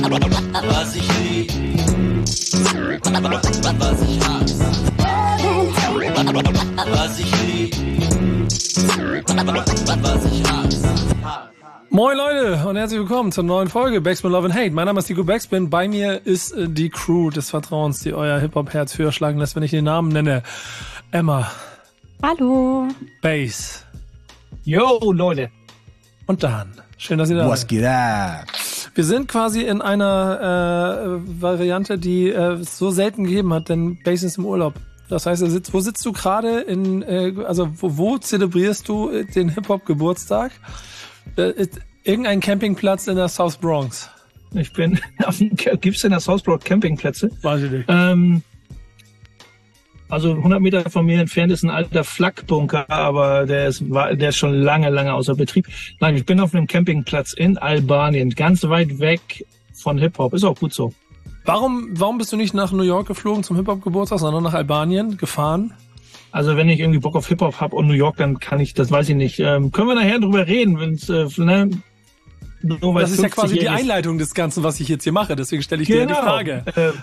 Was ich lieb, was ich hasse. Was ich lieb, was ich hasse. Moin Leute und herzlich willkommen zur neuen Folge Backspin Love and Hate. Mein Name ist Nico Backspin. Bei mir ist die Crew des Vertrauens, die euer Hip-Hop-Herz höher schlagen lässt, wenn ich den Namen nenne. Emma. Hallo. Bass. Yo, Leute. Und Dan. Schön, dass ihr da seid. Was geht ab? Wir sind quasi in einer Variante, die es so selten gegeben hat, denn Bass ist im Urlaub. Das heißt, wo sitzt du gerade? Wo zelebrierst du den Hip-Hop-Geburtstag? Irgendein Campingplatz in der South Bronx. Ich bin gibt's in der South Bronx Campingplätze? Weiß ich nicht. Also 100 Meter von mir entfernt ist ein alter Flakbunker, aber der ist schon lange außer Betrieb. Nein, ich bin auf einem Campingplatz in Albanien, ganz weit weg von Hip-Hop. Ist auch gut so. Warum bist du nicht nach New York geflogen zum Hip-Hop-Geburtstag, sondern nach Albanien gefahren? Also wenn ich irgendwie Bock auf Hip-Hop habe und New York, dann kann ich, das weiß ich nicht. Können wir nachher drüber reden, wenn's das ist ja quasi die Einleitung des Ganzen, was ich jetzt hier mache. Deswegen stelle ich dir die Frage.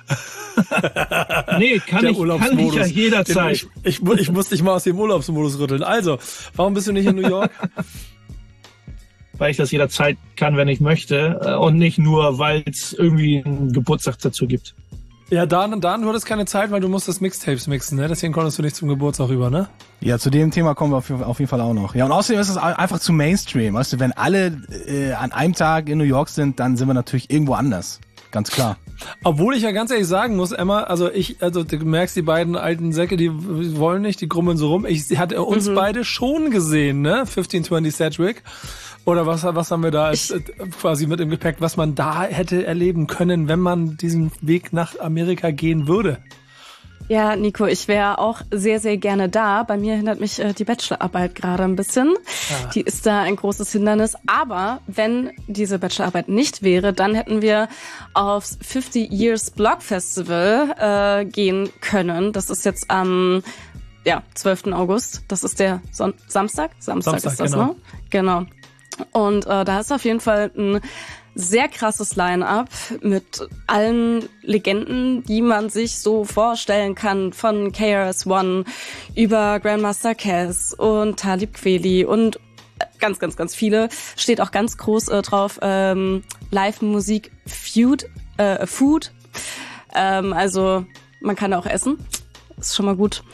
Nee, kann ich ja jederzeit. Ich muss dich mal aus dem Urlaubsmodus rütteln. Also, warum bist du nicht in New York? Weil ich das jederzeit kann, wenn ich möchte. Und nicht nur, weil es irgendwie einen Geburtstag dazu gibt. Ja, Dan, du hattest keine Zeit, weil du musstest Mixtapes mixen, ne? Deswegen konntest du nicht zum Geburtstag rüber, ne? Ja, zu dem Thema kommen wir auf jeden Fall auch noch. Ja, und außerdem ist es einfach zu Mainstream. Weißt du, wenn alle an einem Tag in New York sind, dann sind wir natürlich irgendwo anders. Ganz klar. Obwohl ich ja ganz ehrlich sagen muss, Emma, also du merkst, die beiden alten Säcke, die wollen nicht, die grummeln so rum. Ich hatte uns beide schon gesehen, ne? 1520 Sedgwick. Oder was haben wir da quasi mit im Gepäck, was man da hätte erleben können, wenn man diesen Weg nach Amerika gehen würde? Ja, Nico, ich wäre auch sehr, sehr gerne da. Bei mir hindert mich die Bachelorarbeit gerade ein bisschen. Ja. Die ist da ein großes Hindernis. Aber wenn diese Bachelorarbeit nicht wäre, dann hätten wir aufs 50 Years Blog Festival gehen können. Das ist jetzt am 12. August. Das ist der Samstag? Samstag ist das, genau. Ne? Genau. Und da ist auf jeden Fall ein sehr krasses Line-Up mit allen Legenden, die man sich so vorstellen kann, von KRS-One über Grandmaster Caz und Talib Kweli und ganz, ganz, ganz viele. Steht auch ganz groß drauf, Live-Musik Food. Also man kann auch essen. Ist schon mal gut.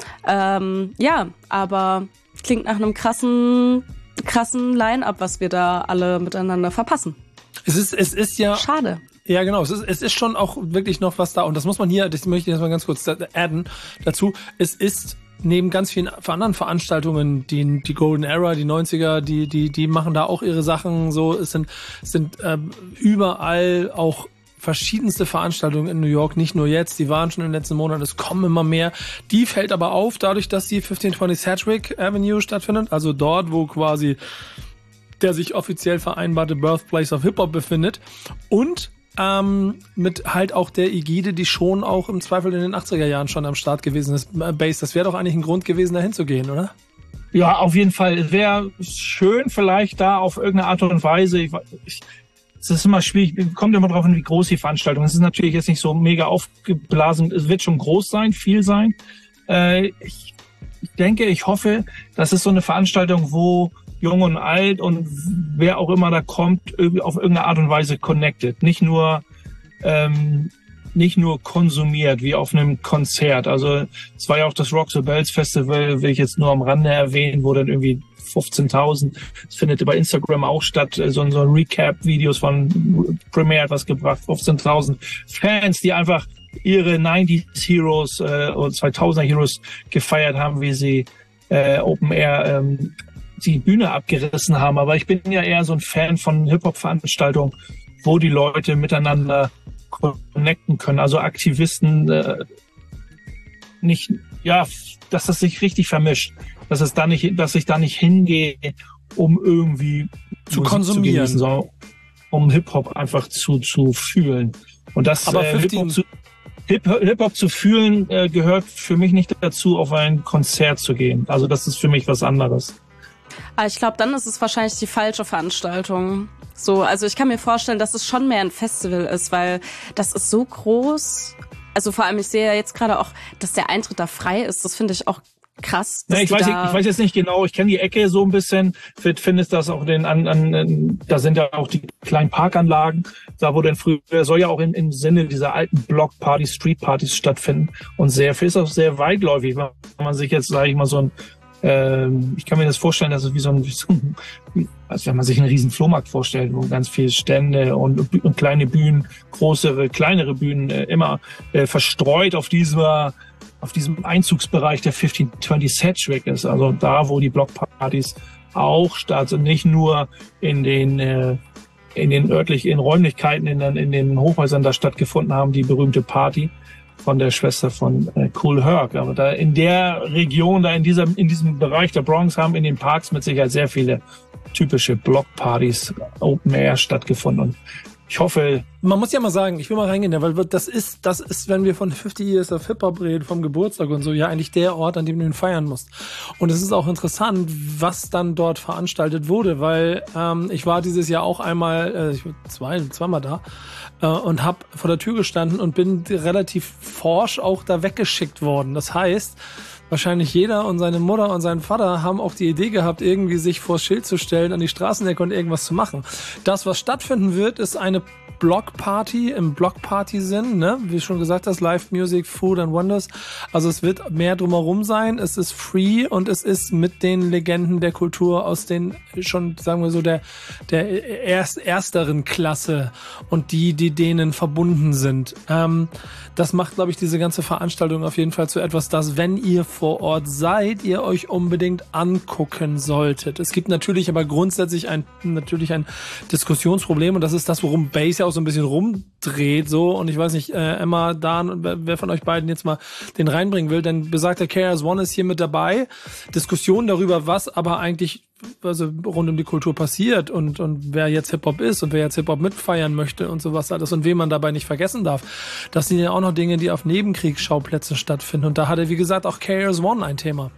Aber klingt nach einem krassen Line-Up, was wir da alle miteinander verpassen. Es ist ja... Schade. Ja, genau. Es ist schon auch wirklich noch was da. Und das muss man hier, das möchte ich jetzt mal ganz kurz adden dazu. Es ist neben ganz vielen anderen Veranstaltungen, die Golden Era, die 90er, die machen da auch ihre Sachen so. Es sind überall auch verschiedenste Veranstaltungen in New York, nicht nur jetzt, die waren schon in den letzten Monaten, es kommen immer mehr. Die fällt aber auf, dadurch, dass die 1520 Sedgwick Avenue stattfindet, also dort, wo quasi der sich offiziell vereinbarte Birthplace of Hip-Hop befindet und mit halt auch der Ägide, die schon auch im Zweifel in den 80er Jahren schon am Start gewesen ist. Bass, das wäre doch eigentlich ein Grund gewesen, da hinzugehen, oder? Ja, auf jeden Fall. Es wäre schön, vielleicht da auf irgendeine Art und Weise, es ist immer schwierig, kommt immer drauf an, wie groß die Veranstaltung ist. Es ist natürlich jetzt nicht so mega aufgeblasen, es wird schon groß sein, viel sein. Ich denke, ich hoffe, das ist so eine Veranstaltung, wo Jung und Alt und wer auch immer da kommt, irgendwie auf irgendeine Art und Weise connected. Nicht nur konsumiert, wie auf einem Konzert. Also es war ja auch das Rock the Bells Festival, will ich jetzt nur am Rande erwähnen, wo dann irgendwie 15.000, es findet über Instagram auch statt, so ein Recap-Videos von Premiere hat was gebracht, 15.000 Fans, die einfach ihre 90s Heroes und 2000er Heroes gefeiert haben, wie sie Open Air die Bühne abgerissen haben. Aber ich bin ja eher so ein Fan von Hip-Hop-Veranstaltungen, wo die Leute miteinander connecten können, also Aktivisten dass das sich richtig vermischt, dass ich da nicht hingehe, um irgendwie zu konsumieren, sondern um Hip-Hop einfach zu fühlen. Und das Hip-Hop zu fühlen gehört für mich nicht dazu, auf ein Konzert zu gehen. Also das ist für mich was anderes. Ich glaube, dann ist es wahrscheinlich die falsche Veranstaltung. So, also ich kann mir vorstellen, dass es schon mehr ein Festival ist, weil das ist so groß. Also vor allem, ich sehe ja jetzt gerade auch, dass der Eintritt da frei ist. Das finde ich auch krass. Ja, ich weiß jetzt nicht genau, ich kenne die Ecke so ein bisschen, findest das auch da sind ja auch die kleinen Parkanlagen, da wo denn früher, soll ja auch im Sinne dieser alten Blockpartys, Streetpartys stattfinden und ist auch sehr weitläufig, wenn man sich jetzt, sage ich mal, so ein ich kann mir das vorstellen, dass es als wenn man sich einen riesen Flohmarkt vorstellt, wo ganz viele Stände und kleine Bühnen, kleinere Bühnen immer verstreut auf diesem Einzugsbereich der 1520 Sedgwick ist. Also da, wo die Blockpartys auch statt sind, nicht nur in den örtlichen Räumlichkeiten, in den Hochhäusern da stattgefunden haben, die berühmte Party von der Schwester von Kool Herc. Aber da in der Region, da in diesem Bereich der Bronx haben in den Parks mit Sicherheit sehr viele typische Blockpartys Open Air stattgefunden. Und ich hoffe... Man muss ja mal sagen, ich will mal reingehen, weil das ist, wenn wir von 50 Years of Hip-Hop reden, vom Geburtstag und so, ja eigentlich der Ort, an dem du ihn feiern musst. Und es ist auch interessant, was dann dort veranstaltet wurde, weil ich war dieses Jahr auch einmal, zweimal da und habe vor der Tür gestanden und bin relativ forsch auch da weggeschickt worden. Das heißt, wahrscheinlich jeder und seine Mutter und sein Vater haben auch die Idee gehabt, irgendwie sich vors Schild zu stellen, an die Straßenecke und irgendwas zu machen. Das, was stattfinden wird, ist eine Blockparty im Blockparty-Sinn, ne? Wie schon gesagt hast, Live Music, Food and Wonders. Also es wird mehr drumherum sein, es ist free und es ist mit den Legenden der Kultur aus den schon, sagen wir so, der ersteren Klasse und die denen verbunden sind. Das macht, glaube ich, diese ganze Veranstaltung auf jeden Fall zu etwas, das, wenn ihr vor Ort seid, ihr euch unbedingt angucken solltet. Es gibt natürlich aber grundsätzlich ein Diskussionsproblem und das ist das, worum Bass ja auch so ein bisschen rumdreht, so. Und ich weiß nicht, Emma, Dan, wer von euch beiden jetzt mal den reinbringen will, denn besagter KRS-One ist hier mit dabei. Diskussion darüber, was aber eigentlich rund um die Kultur passiert und wer jetzt Hip-Hop ist und wer jetzt Hip-Hop mitfeiern möchte und sowas alles und wen man dabei nicht vergessen darf. Das sind ja auch noch Dinge, die auf Nebenkriegsschauplätzen stattfinden. Und da hatte, wie gesagt, auch KRS-One ein Thema.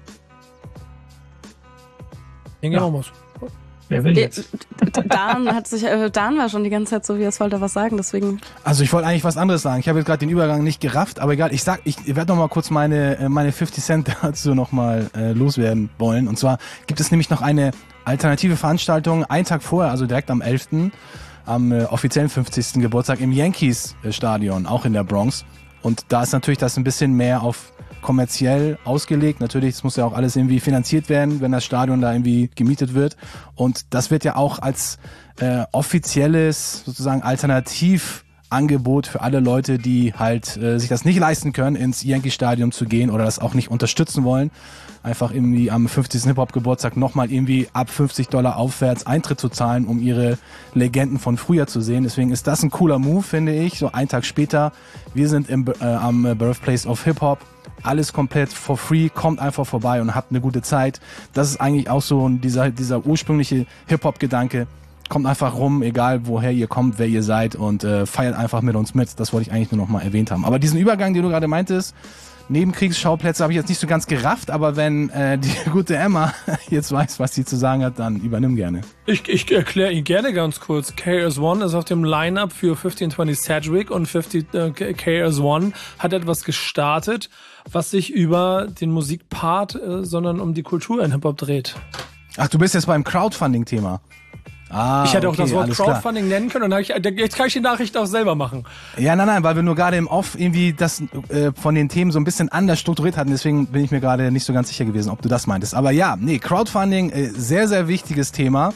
Wer will jetzt? Dan war schon die ganze Zeit so, wie er wollte was sagen, deswegen. Also ich wollte eigentlich was anderes sagen. Ich habe jetzt gerade den Übergang nicht gerafft, aber egal. Ich werde noch mal kurz meine 50 Cent dazu noch mal loswerden wollen. Und zwar gibt es nämlich noch eine alternative Veranstaltung, einen Tag vorher, also direkt am 11., am offiziellen 50. Geburtstag im Yankees-Stadion, auch in der Bronx. Und da ist natürlich das ein bisschen mehr auf kommerziell ausgelegt. Natürlich, es muss ja auch alles irgendwie finanziert werden, wenn das Stadion da irgendwie gemietet wird. Und das wird ja auch als offizielles sozusagen Alternativangebot für alle Leute, die halt sich das nicht leisten können, ins Yankee-Stadion zu gehen oder das auch nicht unterstützen wollen, einfach irgendwie am 50. Hip-Hop-Geburtstag nochmal irgendwie ab $50 aufwärts Eintritt zu zahlen, um ihre Legenden von früher zu sehen. Deswegen ist das ein cooler Move, finde ich. So einen Tag später, wir sind am Birthplace of Hip-Hop. Alles komplett for free, kommt einfach vorbei und habt eine gute Zeit. Das ist eigentlich auch so dieser ursprüngliche Hip-Hop-Gedanke. Kommt einfach rum, egal woher ihr kommt, wer ihr seid und feiert einfach mit uns mit. Das wollte ich eigentlich nur noch mal erwähnt haben. Aber diesen Übergang, den du gerade meintest, Nebenkriegsschauplätze habe ich jetzt nicht so ganz gerafft, aber wenn die gute Emma jetzt weiß, was sie zu sagen hat, dann übernimm gerne. Ich erkläre ihn gerne ganz kurz. KRS-One ist auf dem Line-Up für 1520 Sedgwick und KRS-One hat etwas gestartet, was sich über den Musikpart, sondern um die Kultur in Hip-Hop dreht. Ach, du bist jetzt beim Crowdfunding-Thema. Ich hätte auch das Wort Crowdfunding nennen können und jetzt kann ich die Nachricht auch selber machen. Ja, nein, weil wir nur gerade im Off irgendwie das von den Themen so ein bisschen anders strukturiert hatten, deswegen bin ich mir gerade nicht so ganz sicher gewesen, ob du das meintest. Aber ja, Crowdfunding, sehr, sehr wichtiges Thema.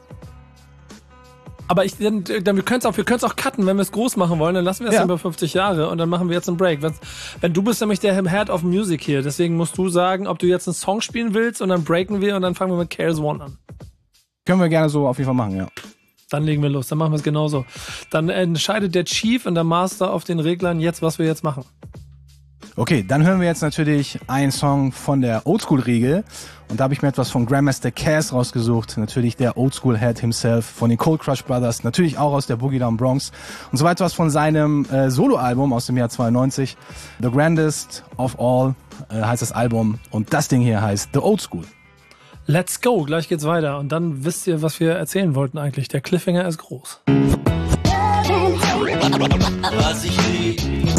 Aber wir können es auch cutten, wenn wir es groß machen wollen, dann lassen wir es über 50 Jahre und dann machen wir jetzt einen Break. Wenn du bist nämlich der Head of Music hier, deswegen musst du sagen, ob du jetzt einen Song spielen willst und dann breaken wir und dann fangen wir mit KRS-One an. Können wir gerne so auf jeden Fall machen, ja. Dann legen wir los, dann machen wir es genauso. Dann entscheidet der Chief und der Master auf den Reglern jetzt, was wir jetzt machen. Okay, dann hören wir jetzt natürlich einen Song von der Oldschool-Riege. Und da habe ich mir etwas von Grandmaster Caz rausgesucht. Natürlich der Oldschool-Head himself von den Cold Crush Brothers. Natürlich auch aus der Boogie Down Bronx. Und so etwas von seinem Soloalbum aus dem Jahr 92. The Grandest of All heißt das Album. Und das Ding hier heißt The Old School. Let's go, gleich geht's weiter. Und dann wisst ihr, was wir erzählen wollten eigentlich. Der Cliffhanger ist groß. Was ich lieb,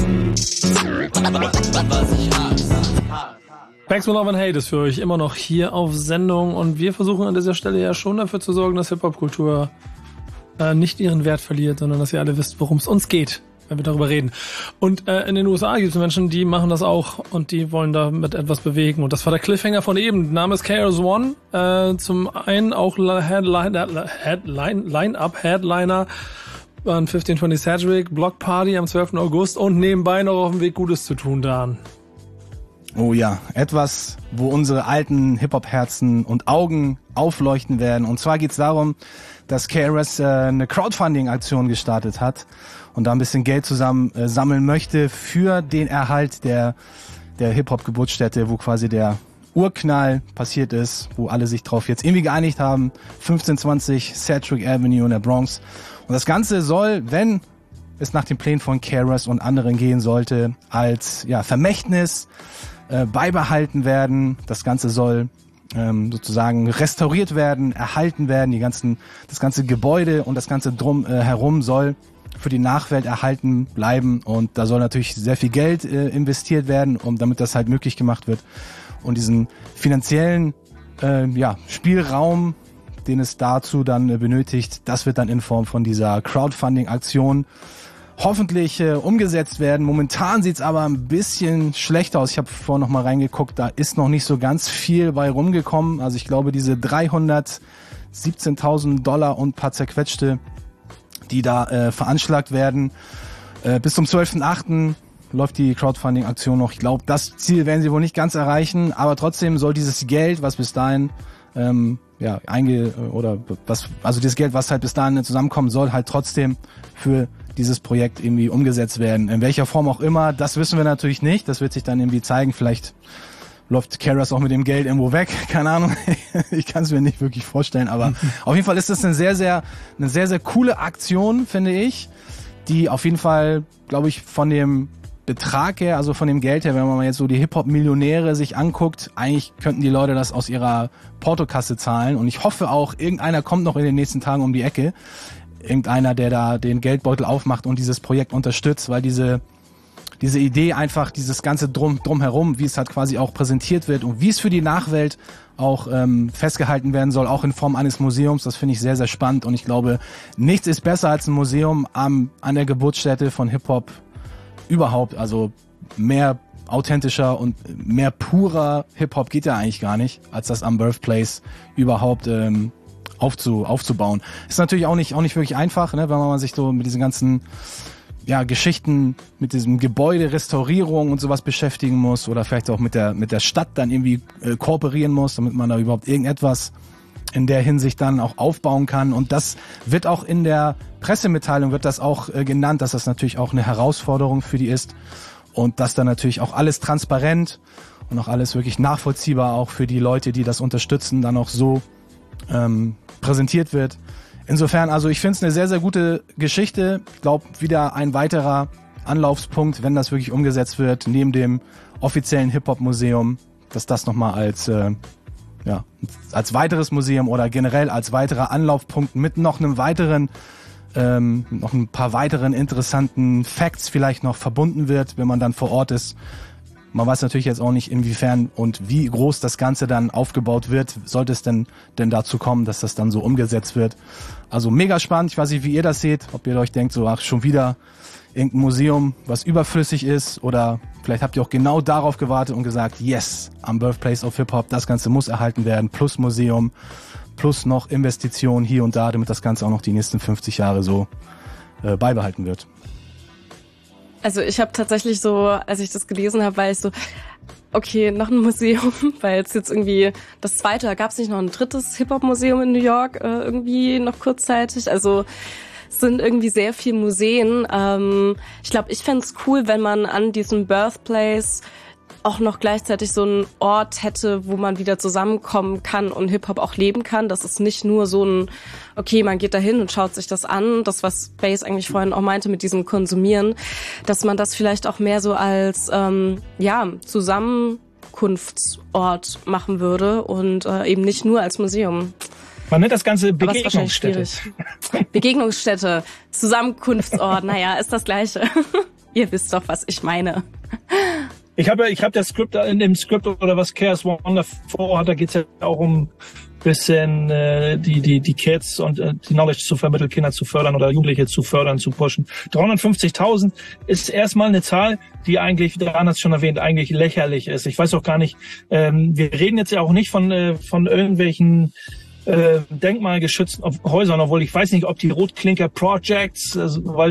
was ich hasse. Back with Love and Hate ist für euch immer noch hier auf Sendung und wir versuchen an dieser Stelle ja schon dafür zu sorgen, dass Hip-Hop-Kultur nicht ihren Wert verliert, sondern dass ihr alle wisst, worum es uns geht, wenn wir darüber reden. Und in den USA gibt es Menschen, die machen das auch und die wollen damit etwas bewegen. Und das war der Cliffhanger von eben. Der Name ist KRS-One. Zum einen auch Line-Up-Headliner an 1520 Sedgwick, Block Party am 12. August und nebenbei noch auf dem Weg, Gutes zu tun, Dan. Oh ja, etwas, wo unsere alten Hip-Hop-Herzen und Augen aufleuchten werden. Und zwar geht's darum, dass KRS eine Crowdfunding-Aktion gestartet hat und da ein bisschen Geld zusammen sammeln möchte für den Erhalt der Hip-Hop-Geburtsstätte, wo quasi der Urknall passiert ist, wo alle sich drauf jetzt irgendwie geeinigt haben. 1520 Sedgwick Avenue in der Bronx. Und das Ganze soll, wenn es nach den Plänen von KRS und anderen gehen sollte, als Vermächtnis beibehalten werden. Das Ganze soll sozusagen restauriert werden, erhalten werden. Das ganze Gebäude und das ganze drum herum soll für die Nachwelt erhalten bleiben. Und da soll natürlich sehr viel Geld investiert werden, damit das halt möglich gemacht wird. Und diesen finanziellen Spielraum, den es dazu dann benötigt, das wird dann in Form von dieser Crowdfunding-Aktion hoffentlich umgesetzt werden. Momentan sieht's aber ein bisschen schlecht aus. Ich habe vorhin noch mal reingeguckt, da ist noch nicht so ganz viel bei rumgekommen. Also ich glaube, diese $317.000 und ein paar zerquetschte, die da veranschlagt werden, bis zum 12.8. läuft die Crowdfunding-Aktion noch. Ich glaube, das Ziel werden sie wohl nicht ganz erreichen, aber trotzdem soll dieses Geld, was bis dahin dieses Geld, was halt bis dahin zusammenkommen soll, halt trotzdem für dieses Projekt irgendwie umgesetzt werden. In welcher Form auch immer, das wissen wir natürlich nicht. Das wird sich dann irgendwie zeigen. Vielleicht läuft KRS auch mit dem Geld irgendwo weg. Keine Ahnung. Ich kann es mir nicht wirklich vorstellen. Aber auf jeden Fall ist das eine sehr, sehr coole Aktion, finde ich, die auf jeden Fall, glaube ich, von dem Betrag her, also von dem Geld her, wenn man mal jetzt so die Hip-Hop-Millionäre sich anguckt, eigentlich könnten die Leute das aus ihrer Portokasse zahlen. Und ich hoffe auch, irgendeiner kommt noch in den nächsten Tagen um die Ecke. Irgendeiner, der da den Geldbeutel aufmacht und dieses Projekt unterstützt, weil diese Idee einfach, dieses ganze drumherum, wie es halt quasi auch präsentiert wird und wie es für die Nachwelt auch festgehalten werden soll, auch in Form eines Museums, das finde ich sehr, sehr spannend. Und ich glaube, nichts ist besser als ein Museum an der Geburtsstätte von Hip-Hop überhaupt. Also mehr authentischer und mehr purer Hip-Hop geht ja eigentlich gar nicht, als das am Birthplace überhaupt aufzubauen. Ist natürlich auch nicht wirklich einfach, ne, wenn man sich so mit diesen ganzen Geschichten, mit diesem Gebäude, Restaurierung und sowas beschäftigen muss oder vielleicht auch mit der Stadt dann irgendwie kooperieren muss, damit man da überhaupt irgendetwas in der Hinsicht dann auch aufbauen kann. Und das wird auch in der Pressemitteilung wird das auch genannt, dass das natürlich auch eine Herausforderung für die ist und dass dann natürlich auch alles transparent und auch alles wirklich nachvollziehbar auch für die Leute, die das unterstützen, dann auch so präsentiert wird. Insofern, also ich finde es eine sehr, sehr gute Geschichte. Ich glaube, wieder ein weiterer Anlaufspunkt, wenn das wirklich umgesetzt wird, neben dem offiziellen Hip-Hop-Museum, dass das nochmal als weiteres Museum oder generell als weiterer Anlaufpunkt mit noch einem weiteren, noch ein paar weiteren interessanten Facts vielleicht noch verbunden wird, wenn man dann vor Ort ist. Man weiß natürlich jetzt auch nicht, inwiefern und wie groß das Ganze dann aufgebaut wird. Sollte es denn dazu kommen, dass das dann so umgesetzt wird. Also mega spannend. Ich weiß nicht, wie ihr das seht. Ob ihr euch denkt, so ach, schon wieder irgendein Museum, was überflüssig ist. Oder vielleicht habt ihr auch genau darauf gewartet und gesagt, yes, am Birthplace of Hip-Hop, das Ganze muss erhalten werden. Plus Museum, plus noch Investitionen hier und da, damit das Ganze auch noch die nächsten 50 Jahre so beibehalten wird. Also ich habe tatsächlich so, als ich das gelesen habe, war ich so, okay, noch ein Museum, weil es jetzt irgendwie das zweite, gab es nicht noch ein drittes Hip-Hop-Museum in New York irgendwie noch kurzzeitig? Also es sind irgendwie sehr viele Museen. Ich glaube, ich fände es cool, wenn man an diesem Birthplace auch noch gleichzeitig so einen Ort hätte, wo man wieder zusammenkommen kann und Hip-Hop auch leben kann. Das ist nicht nur so ein, okay, man geht da hin und schaut sich das an, das, was Bass eigentlich vorhin auch meinte mit diesem Konsumieren, dass man das vielleicht auch mehr so als Zusammenkunft Zusammenkunftsort machen würde und eben nicht nur als Museum. Man nennt das Ganze Begegnungsstätte. Begegnungsstätte, Zusammenkunftsort, naja, ist das Gleiche. Ihr wisst doch, was ich meine. Ich habe das Skript, in dem Skript oder was Chaos One davor hat, da geht's ja auch um bisschen die Kids und die Knowledge zu vermitteln, Kinder zu fördern oder Jugendliche zu fördern, zu pushen. 350.000 ist erstmal eine Zahl, die eigentlich, der Arne hat es schon erwähnt, eigentlich lächerlich ist. Ich weiß auch gar nicht, wir reden jetzt ja auch nicht von irgendwelchen denkmalgeschützten Häusern, obwohl ich weiß nicht, ob die Rotklinker Projects, also, weil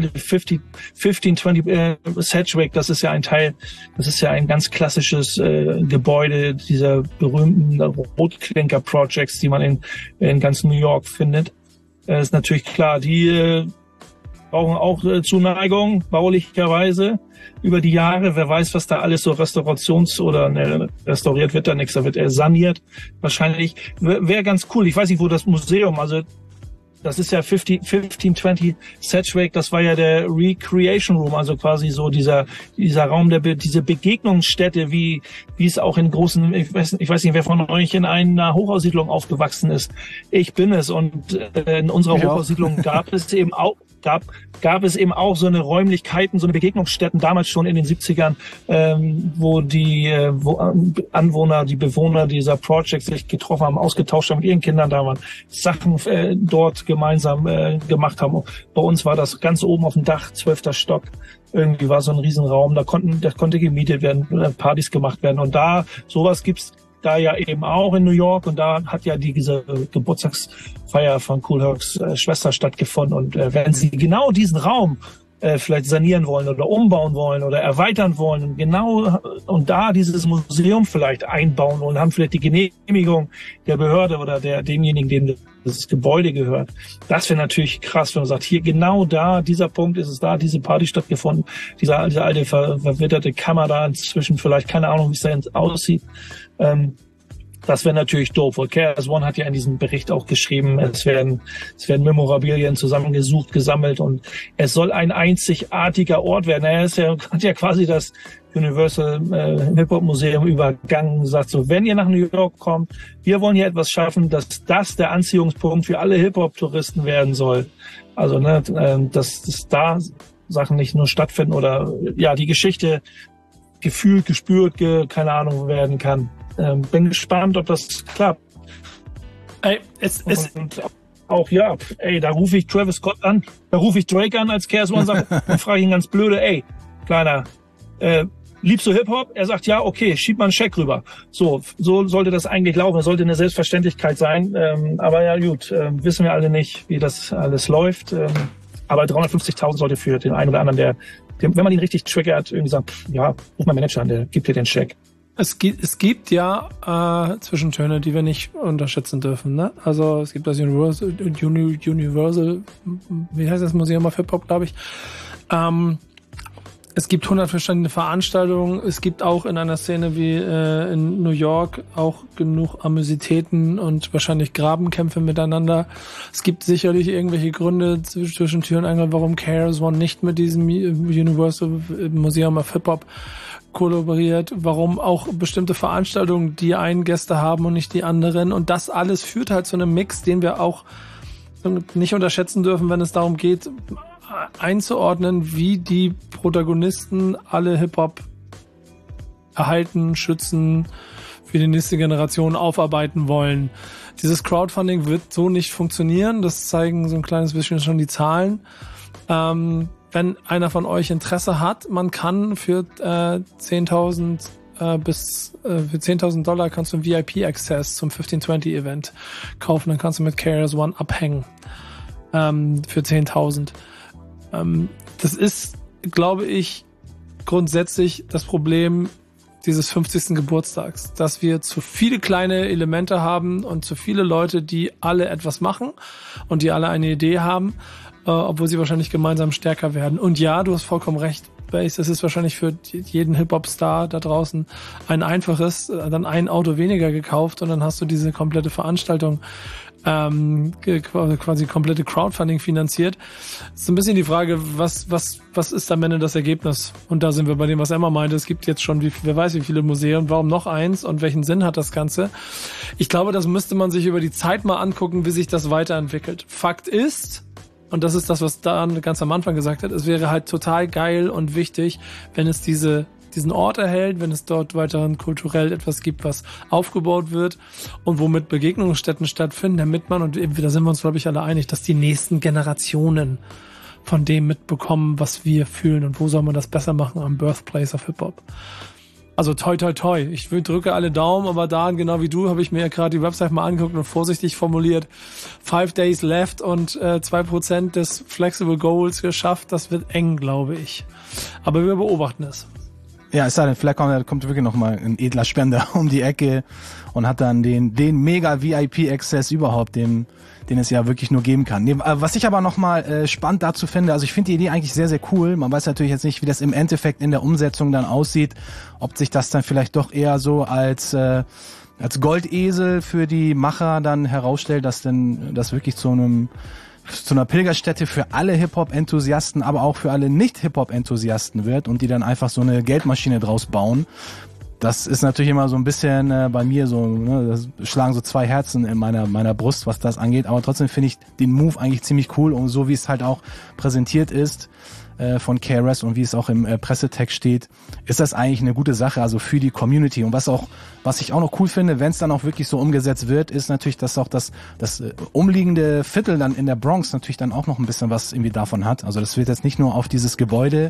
1520 Sedgwick, das ist ja ein Teil, das ist ja ein ganz klassisches Gebäude dieser berühmten Rotklinker Projects, die man in ganz New York findet. Ist natürlich klar, die brauchen auch Zuneigung, baulicherweise über die Jahre. Wer weiß, was da alles so restauriert wird da nichts, da wird er saniert. Wahrscheinlich wäre ganz cool. Ich weiß nicht, wo das Museum, also das ist ja 1520 Sedgwick, das war ja der Recreation Room, also quasi so dieser Raum, diese Begegnungsstätte, wie es auch in großen, ich weiß nicht, wer von euch in einer Hochhaussiedlung aufgewachsen ist. Ich bin es und in unserer Hochhaussiedlung gab es eben auch so eine Räumlichkeiten, so eine Begegnungsstätten, damals schon in den 70ern, wo Anwohner, die Bewohner dieser Projects sich getroffen haben, ausgetauscht haben, mit ihren Kindern da waren, Sachen dort gemeinsam gemacht haben. Bei uns war das ganz oben auf dem Dach, 12. Stock. Irgendwie war so ein Riesenraum, da konnte gemietet werden, Partys gemacht werden. Und sowas gibt's da ja eben auch in New York, und da hat ja diese Geburtstagsfeier von Kool Hercs Schwester stattgefunden, und wenn sie genau diesen Raum vielleicht sanieren wollen oder umbauen wollen oder erweitern wollen und da dieses Museum vielleicht einbauen wollen, haben vielleicht die Genehmigung der Behörde oder demjenigen, dem das Gebäude gehört. Das wäre natürlich krass, wenn man sagt, hier genau da, dieser Punkt ist es da, diese Party stattgefunden, diese alte verwitterte Kammer da inzwischen, vielleicht keine Ahnung, wie es da aussieht. Das wäre natürlich doof. Und Chaos One hat ja in diesem Bericht auch geschrieben, es werden Memorabilien zusammengesucht, gesammelt, und es soll ein einzigartiger Ort werden. Er hat ja quasi das Universal Hip-Hop Museum übergangen und sagt so, wenn ihr nach New York kommt, wir wollen hier etwas schaffen, dass das der Anziehungspunkt für alle Hip-Hop-Touristen werden soll. Also, dass da Sachen nicht nur stattfinden oder ja, die Geschichte gefühlt, gespürt, keine Ahnung, werden kann. Bin gespannt, ob das klappt. Ey, und auch, ja, da rufe ich Travis Scott an, da rufe ich Drake an als Chaos One und frage ihn ganz blöde, Kleiner, liebst du Hip-Hop? Er sagt, ja, okay, schieb mal einen Scheck rüber. So sollte das eigentlich laufen, das sollte eine Selbstverständlichkeit sein, aber ja gut, wissen wir alle nicht, wie das alles läuft, aber 350.000 sollte für den einen oder anderen, wenn man ihn richtig triggert, irgendwie sagt, ja, ruf mal Manager an, der gibt dir den Scheck. Es gibt ja Zwischentöne, die wir nicht unterschätzen dürfen, ne? Also es gibt das Universal, wie heißt das, Museum of Hip-Hop, glaube ich. Es gibt 100 verschiedene Veranstaltungen. Es gibt auch in einer Szene wie in New York auch genug Amüsitäten und wahrscheinlich Grabenkämpfe miteinander. Es gibt sicherlich irgendwelche Gründe zwischen Tür und Angel, warum Chaos One nicht mit diesem Universal Museum of Hip-Hop kollaboriert, warum auch bestimmte Veranstaltungen die einen Gäste haben und nicht die anderen. Und das alles führt halt zu einem Mix, den wir auch nicht unterschätzen dürfen, wenn es darum geht, einzuordnen, wie die Protagonisten alle Hip-Hop erhalten, schützen, für die nächste Generation aufarbeiten wollen. Dieses Crowdfunding wird so nicht funktionieren. Das zeigen so ein kleines bisschen schon die Zahlen. Wenn einer von euch Interesse hat, man kann für $10.000 kannst du einen VIP-Access zum 1520-Event kaufen. Dann kannst du mit Chaos One abhängen für 10.000. Das ist, glaube ich, grundsätzlich das Problem dieses 50. Geburtstags, dass wir zu viele kleine Elemente haben und zu viele Leute, die alle etwas machen und die alle eine Idee haben, obwohl sie wahrscheinlich gemeinsam stärker werden. Und ja, du hast vollkommen recht, Bass, es ist wahrscheinlich für jeden Hip-Hop-Star da draußen ein einfaches, dann ein Auto weniger gekauft und dann hast du diese komplette Veranstaltung quasi komplette Crowdfunding finanziert. Ist ein bisschen die Frage, was ist am Ende das Ergebnis? Und da sind wir bei dem, was Emma meinte. Es gibt jetzt schon, wer weiß wie viele Museen, warum noch eins und welchen Sinn hat das Ganze? Ich glaube, das müsste man sich über die Zeit mal angucken, wie sich das weiterentwickelt. Fakt ist, und das ist das, was Dan ganz am Anfang gesagt hat, es wäre halt total geil und wichtig, wenn es diesen Ort erhält, wenn es dort weiterhin kulturell etwas gibt, was aufgebaut wird und womit Begegnungsstätten stattfinden, damit man, und da sind wir uns, glaube ich, alle einig, dass die nächsten Generationen von dem mitbekommen, was wir fühlen und wo soll man das besser machen am Birthplace of Hip-Hop. Also toi, toi, toi. Ich drücke alle Daumen, aber da, genau wie du, habe ich mir ja gerade die Website mal angeguckt und vorsichtig formuliert, 5 days left und 2% des Flexible Goals geschafft. Das wird eng, glaube ich. Aber wir beobachten es. Ja, es sei denn, vielleicht kommt wirklich noch mal ein edler Spender um die Ecke und hat dann den mega VIP-Access überhaupt, den es ja wirklich nur geben kann. Was ich aber noch mal spannend dazu finde, also ich finde die Idee eigentlich sehr, sehr cool. Man weiß natürlich jetzt nicht, wie das im Endeffekt in der Umsetzung dann aussieht, ob sich das dann vielleicht doch eher so als Goldesel für die Macher dann herausstellt, dass denn das wirklich zu einer Pilgerstätte für alle Hip-Hop-Enthusiasten, aber auch für alle Nicht-Hip-Hop-Enthusiasten wird und die dann einfach so eine Geldmaschine draus bauen. Das ist natürlich immer so ein bisschen bei mir so, ne, das schlagen so 2 Herzen in meiner Brust, was das angeht. Aber trotzdem finde ich den Move eigentlich ziemlich cool und so wie es halt auch präsentiert ist von KRS und wie es auch im Pressetext steht, ist das eigentlich eine gute Sache, also für die Community. Und was ich auch noch cool finde, wenn es dann auch wirklich so umgesetzt wird, ist natürlich, dass auch das umliegende Viertel dann in der Bronx natürlich dann auch noch ein bisschen was irgendwie davon hat. Also das wird jetzt nicht nur auf dieses Gebäude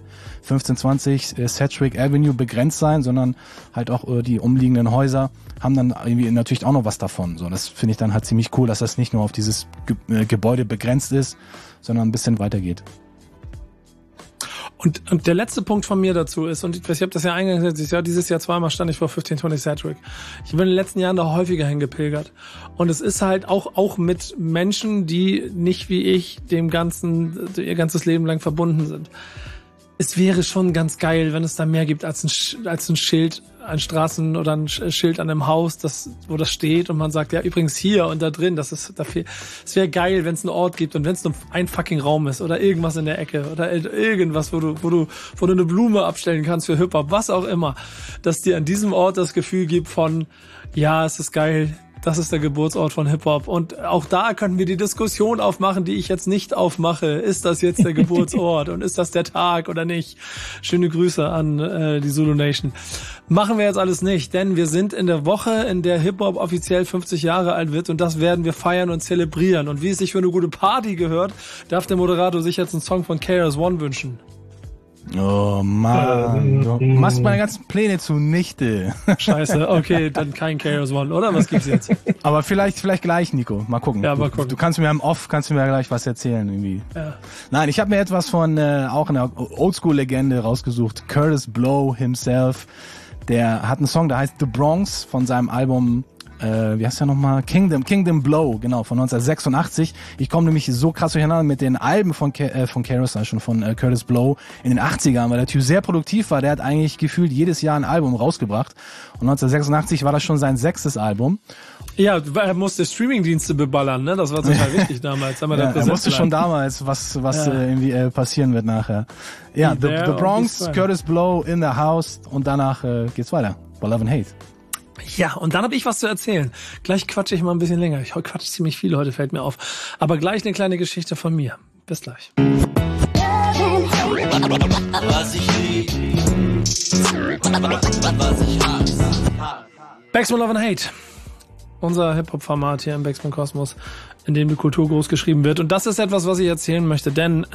1520 Sedgwick Avenue begrenzt sein, sondern halt auch die umliegenden Häuser haben dann irgendwie natürlich auch noch was davon. So, das finde ich dann halt ziemlich cool, dass das nicht nur auf dieses Gebäude begrenzt ist, sondern ein bisschen weitergeht. Und der letzte Punkt von mir dazu ist, und ich habe das ja eingangs gesagt, dieses Jahr zweimal stand ich vor 1520 Sedgwick. Ich bin in den letzten Jahren da häufiger hingepilgert. Und es ist halt auch mit Menschen, die nicht wie ich ihr ganzes Leben lang verbunden sind. Es wäre schon ganz geil, wenn es da mehr gibt als ein Schild, ein Straßen- oder ein Schild an einem Haus, wo das steht und man sagt, ja, übrigens hier und da drin, es wäre geil, wenn es einen Ort gibt und wenn es nur ein fucking Raum ist oder irgendwas in der Ecke oder irgendwas, wo du eine Blume abstellen kannst für Hip-Hop, was auch immer, dass dir an diesem Ort das Gefühl gibt von, ja, es ist geil, das ist der Geburtsort von Hip-Hop. Und auch da könnten wir die Diskussion aufmachen, die ich jetzt nicht aufmache. Ist das jetzt der Geburtsort und ist das der Tag oder nicht? Schöne Grüße an die Zulu Nation. Machen wir jetzt alles nicht, denn wir sind in der Woche, in der Hip-Hop offiziell 50 Jahre alt wird und das werden wir feiern und zelebrieren. Und wie es sich für eine gute Party gehört, darf der Moderator sich jetzt einen Song von KRS-One wünschen. Oh Mann, du machst meine ganzen Pläne zunichte. Scheiße, okay, dann kein KRS-One, oder? Was gibt's jetzt? Aber vielleicht gleich, Nico. Mal gucken. Ja, mal gucken. Du kannst mir im Off, gleich was erzählen irgendwie. Ja. Nein, ich habe mir etwas von auch einer Oldschool-Legende rausgesucht. Curtis Blow himself. Der hat einen Song, der heißt The Bronx von seinem Album wie heißt der nochmal? Kingdom Blow, genau, von 1986. Ich komme nämlich so krass durcheinander mit den Alben von KRS, schon von Curtis Blow in den 80ern, weil der Typ sehr produktiv war. Der hat eigentlich gefühlt jedes Jahr ein Album rausgebracht. Und 1986 war das schon sein 6. Album. Ja, er musste Streamingdienste beballern, ne? Das war total wichtig damals. Ja, er wusste schon damals, was irgendwie passieren wird nachher. Ja, The Bronx, Curtis Blow in the House und danach geht's weiter. Bei Love and Hate. Ja, und dann habe ich was zu erzählen. Gleich quatsche ich mal ein bisschen länger. Ich quatsche ziemlich viel heute, fällt mir auf. Aber gleich eine kleine Geschichte von mir. Bis gleich. Was ich lieb, was ich hasse. Backspin Love and Hate. Unser Hip-Hop-Format hier im Backspin Kosmos, in dem die Kultur groß geschrieben wird. Und das ist etwas, was ich erzählen möchte. Denn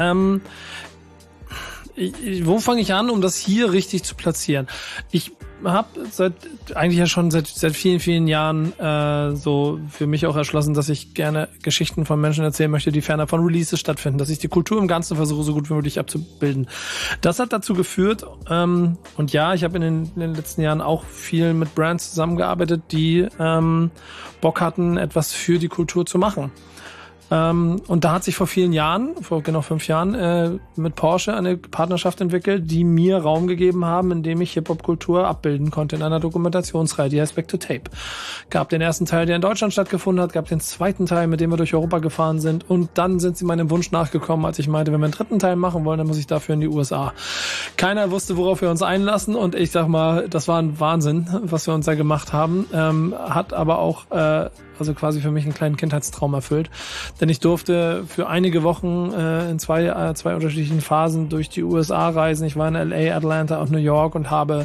wo fange ich an, um das hier richtig zu platzieren? Ich habe seit vielen, vielen Jahren so für mich auch erschlossen, dass ich gerne Geschichten von Menschen erzählen möchte, die fernab von Releases stattfinden, dass ich die Kultur im Ganzen versuche, so gut wie möglich abzubilden. Das hat dazu geführt, und ja, ich habe in den letzten Jahren auch viel mit Brands zusammengearbeitet, die Bock hatten, etwas für die Kultur zu machen. Und da hat sich vor vielen Jahren, vor genau 5 Jahren, mit Porsche eine Partnerschaft entwickelt, die mir Raum gegeben haben, in dem ich Hip-Hop-Kultur abbilden konnte in einer Dokumentationsreihe, die heißt Back to Tape. Gab den ersten Teil, der in Deutschland stattgefunden hat, gab den zweiten Teil, mit dem wir durch Europa gefahren sind, und dann sind sie meinem Wunsch nachgekommen, als ich meinte, wenn wir einen dritten Teil machen wollen, dann muss ich dafür in die USA. Keiner wusste, worauf wir uns einlassen, und ich sag mal, das war ein Wahnsinn, was wir uns da gemacht haben, hat aber auch also quasi für mich einen kleinen Kindheitstraum erfüllt. Denn ich durfte für einige Wochen in zwei unterschiedlichen Phasen durch die USA reisen. Ich war in LA, Atlanta und New York und habe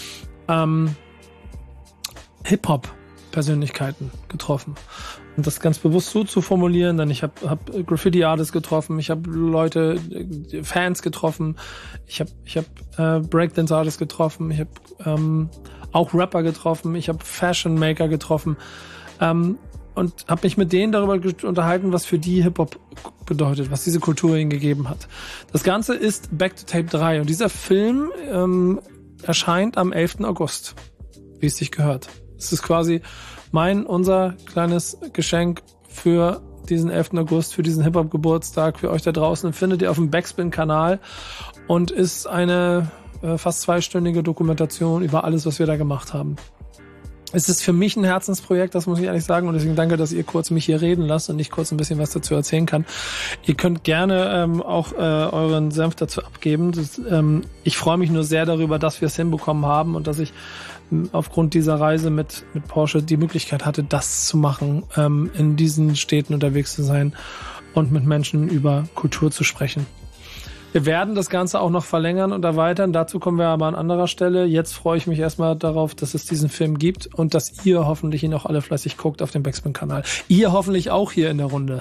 Hip-Hop-Persönlichkeiten getroffen. Und das ganz bewusst so zu formulieren, denn ich hab Graffiti-Artists getroffen, ich habe Leute, Fans getroffen, ich hab Breakdance-Artists getroffen, ich habe auch Rapper getroffen, ich habe Fashion-Maker getroffen, und habe mich mit denen darüber unterhalten, was für die Hip-Hop bedeutet, was diese Kultur ihnen gegeben hat. Das Ganze ist Back to Tape 3 und dieser Film erscheint am 11. August, wie es sich gehört. Es ist quasi unser kleines Geschenk für diesen 11. August, für diesen Hip-Hop-Geburtstag, für euch da draußen. Findet ihr auf dem Backspin-Kanal und ist eine fast 2-stündige Dokumentation über alles, was wir da gemacht haben. Es ist für mich ein Herzensprojekt, das muss ich ehrlich sagen, und deswegen danke, dass ihr kurz mich hier reden lasst und ich kurz ein bisschen was dazu erzählen kann. Ihr könnt gerne auch euren Senf dazu abgeben. Ich freue mich nur sehr darüber, dass wir es hinbekommen haben und dass ich aufgrund dieser Reise mit Porsche die Möglichkeit hatte, das zu machen, in diesen Städten unterwegs zu sein und mit Menschen über Kultur zu sprechen. Wir werden das Ganze auch noch verlängern und erweitern. Dazu kommen wir aber an anderer Stelle. Jetzt freue ich mich erstmal darauf, dass es diesen Film gibt und dass ihr hoffentlich ihn auch alle fleißig guckt auf dem Backspin-Kanal. Ihr hoffentlich auch hier in der Runde.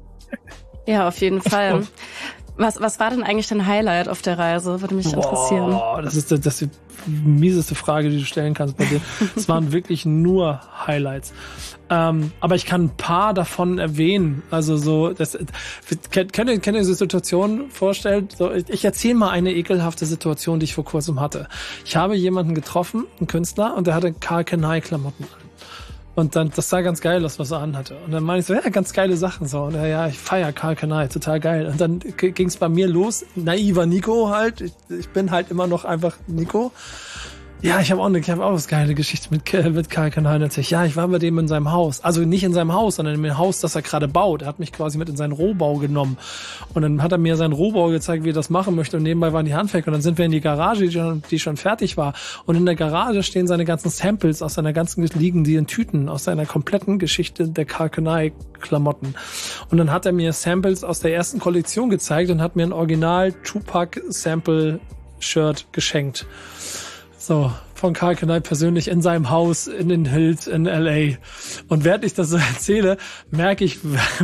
Ja, auf jeden Fall. Was war denn eigentlich dein Highlight auf der Reise? Würde mich interessieren. Das ist die mieseste Frage, die du stellen kannst bei dir. Es waren wirklich nur Highlights. Aber ich kann ein paar davon erwähnen. Also so, könnt ihr diese Situation vorstellen? So, ich erzähle mal eine ekelhafte Situation, die ich vor kurzem hatte. Ich habe jemanden getroffen, einen Künstler, und der hatte Karl Kani-Klamotten an. Und dann, das sah ganz geil aus, was er anhatte. Und dann meine ich so, ja, ganz geile Sachen so. Und ja, ich feiere Karl Kani, total geil. Und dann ging es bei mir los, naiver Nico halt. Ich bin halt immer noch einfach Nico. Ja, ich habe auch eine geile Geschichte mit Karl Kani erzählt. Ja, ich war bei dem in seinem Haus. Also nicht in seinem Haus, sondern in dem Haus, das er gerade baut. Er hat mich quasi mit in seinen Rohbau genommen. Und dann hat er mir seinen Rohbau gezeigt, wie er das machen möchte. Und nebenbei waren die Handwerker. Und dann sind wir in die Garage, die schon fertig war. Und in der Garage stehen seine ganzen Samples aus seiner ganzen, liegen die in Tüten, aus seiner kompletten Geschichte der Karl Kani Klamotten. Und dann hat er mir Samples aus der ersten Kollektion gezeigt und hat mir ein Original Tupac Sample Shirt geschenkt. So, von Karl Kani persönlich in seinem Haus in den Hills in LA. Und während ich das so erzähle, merke ich,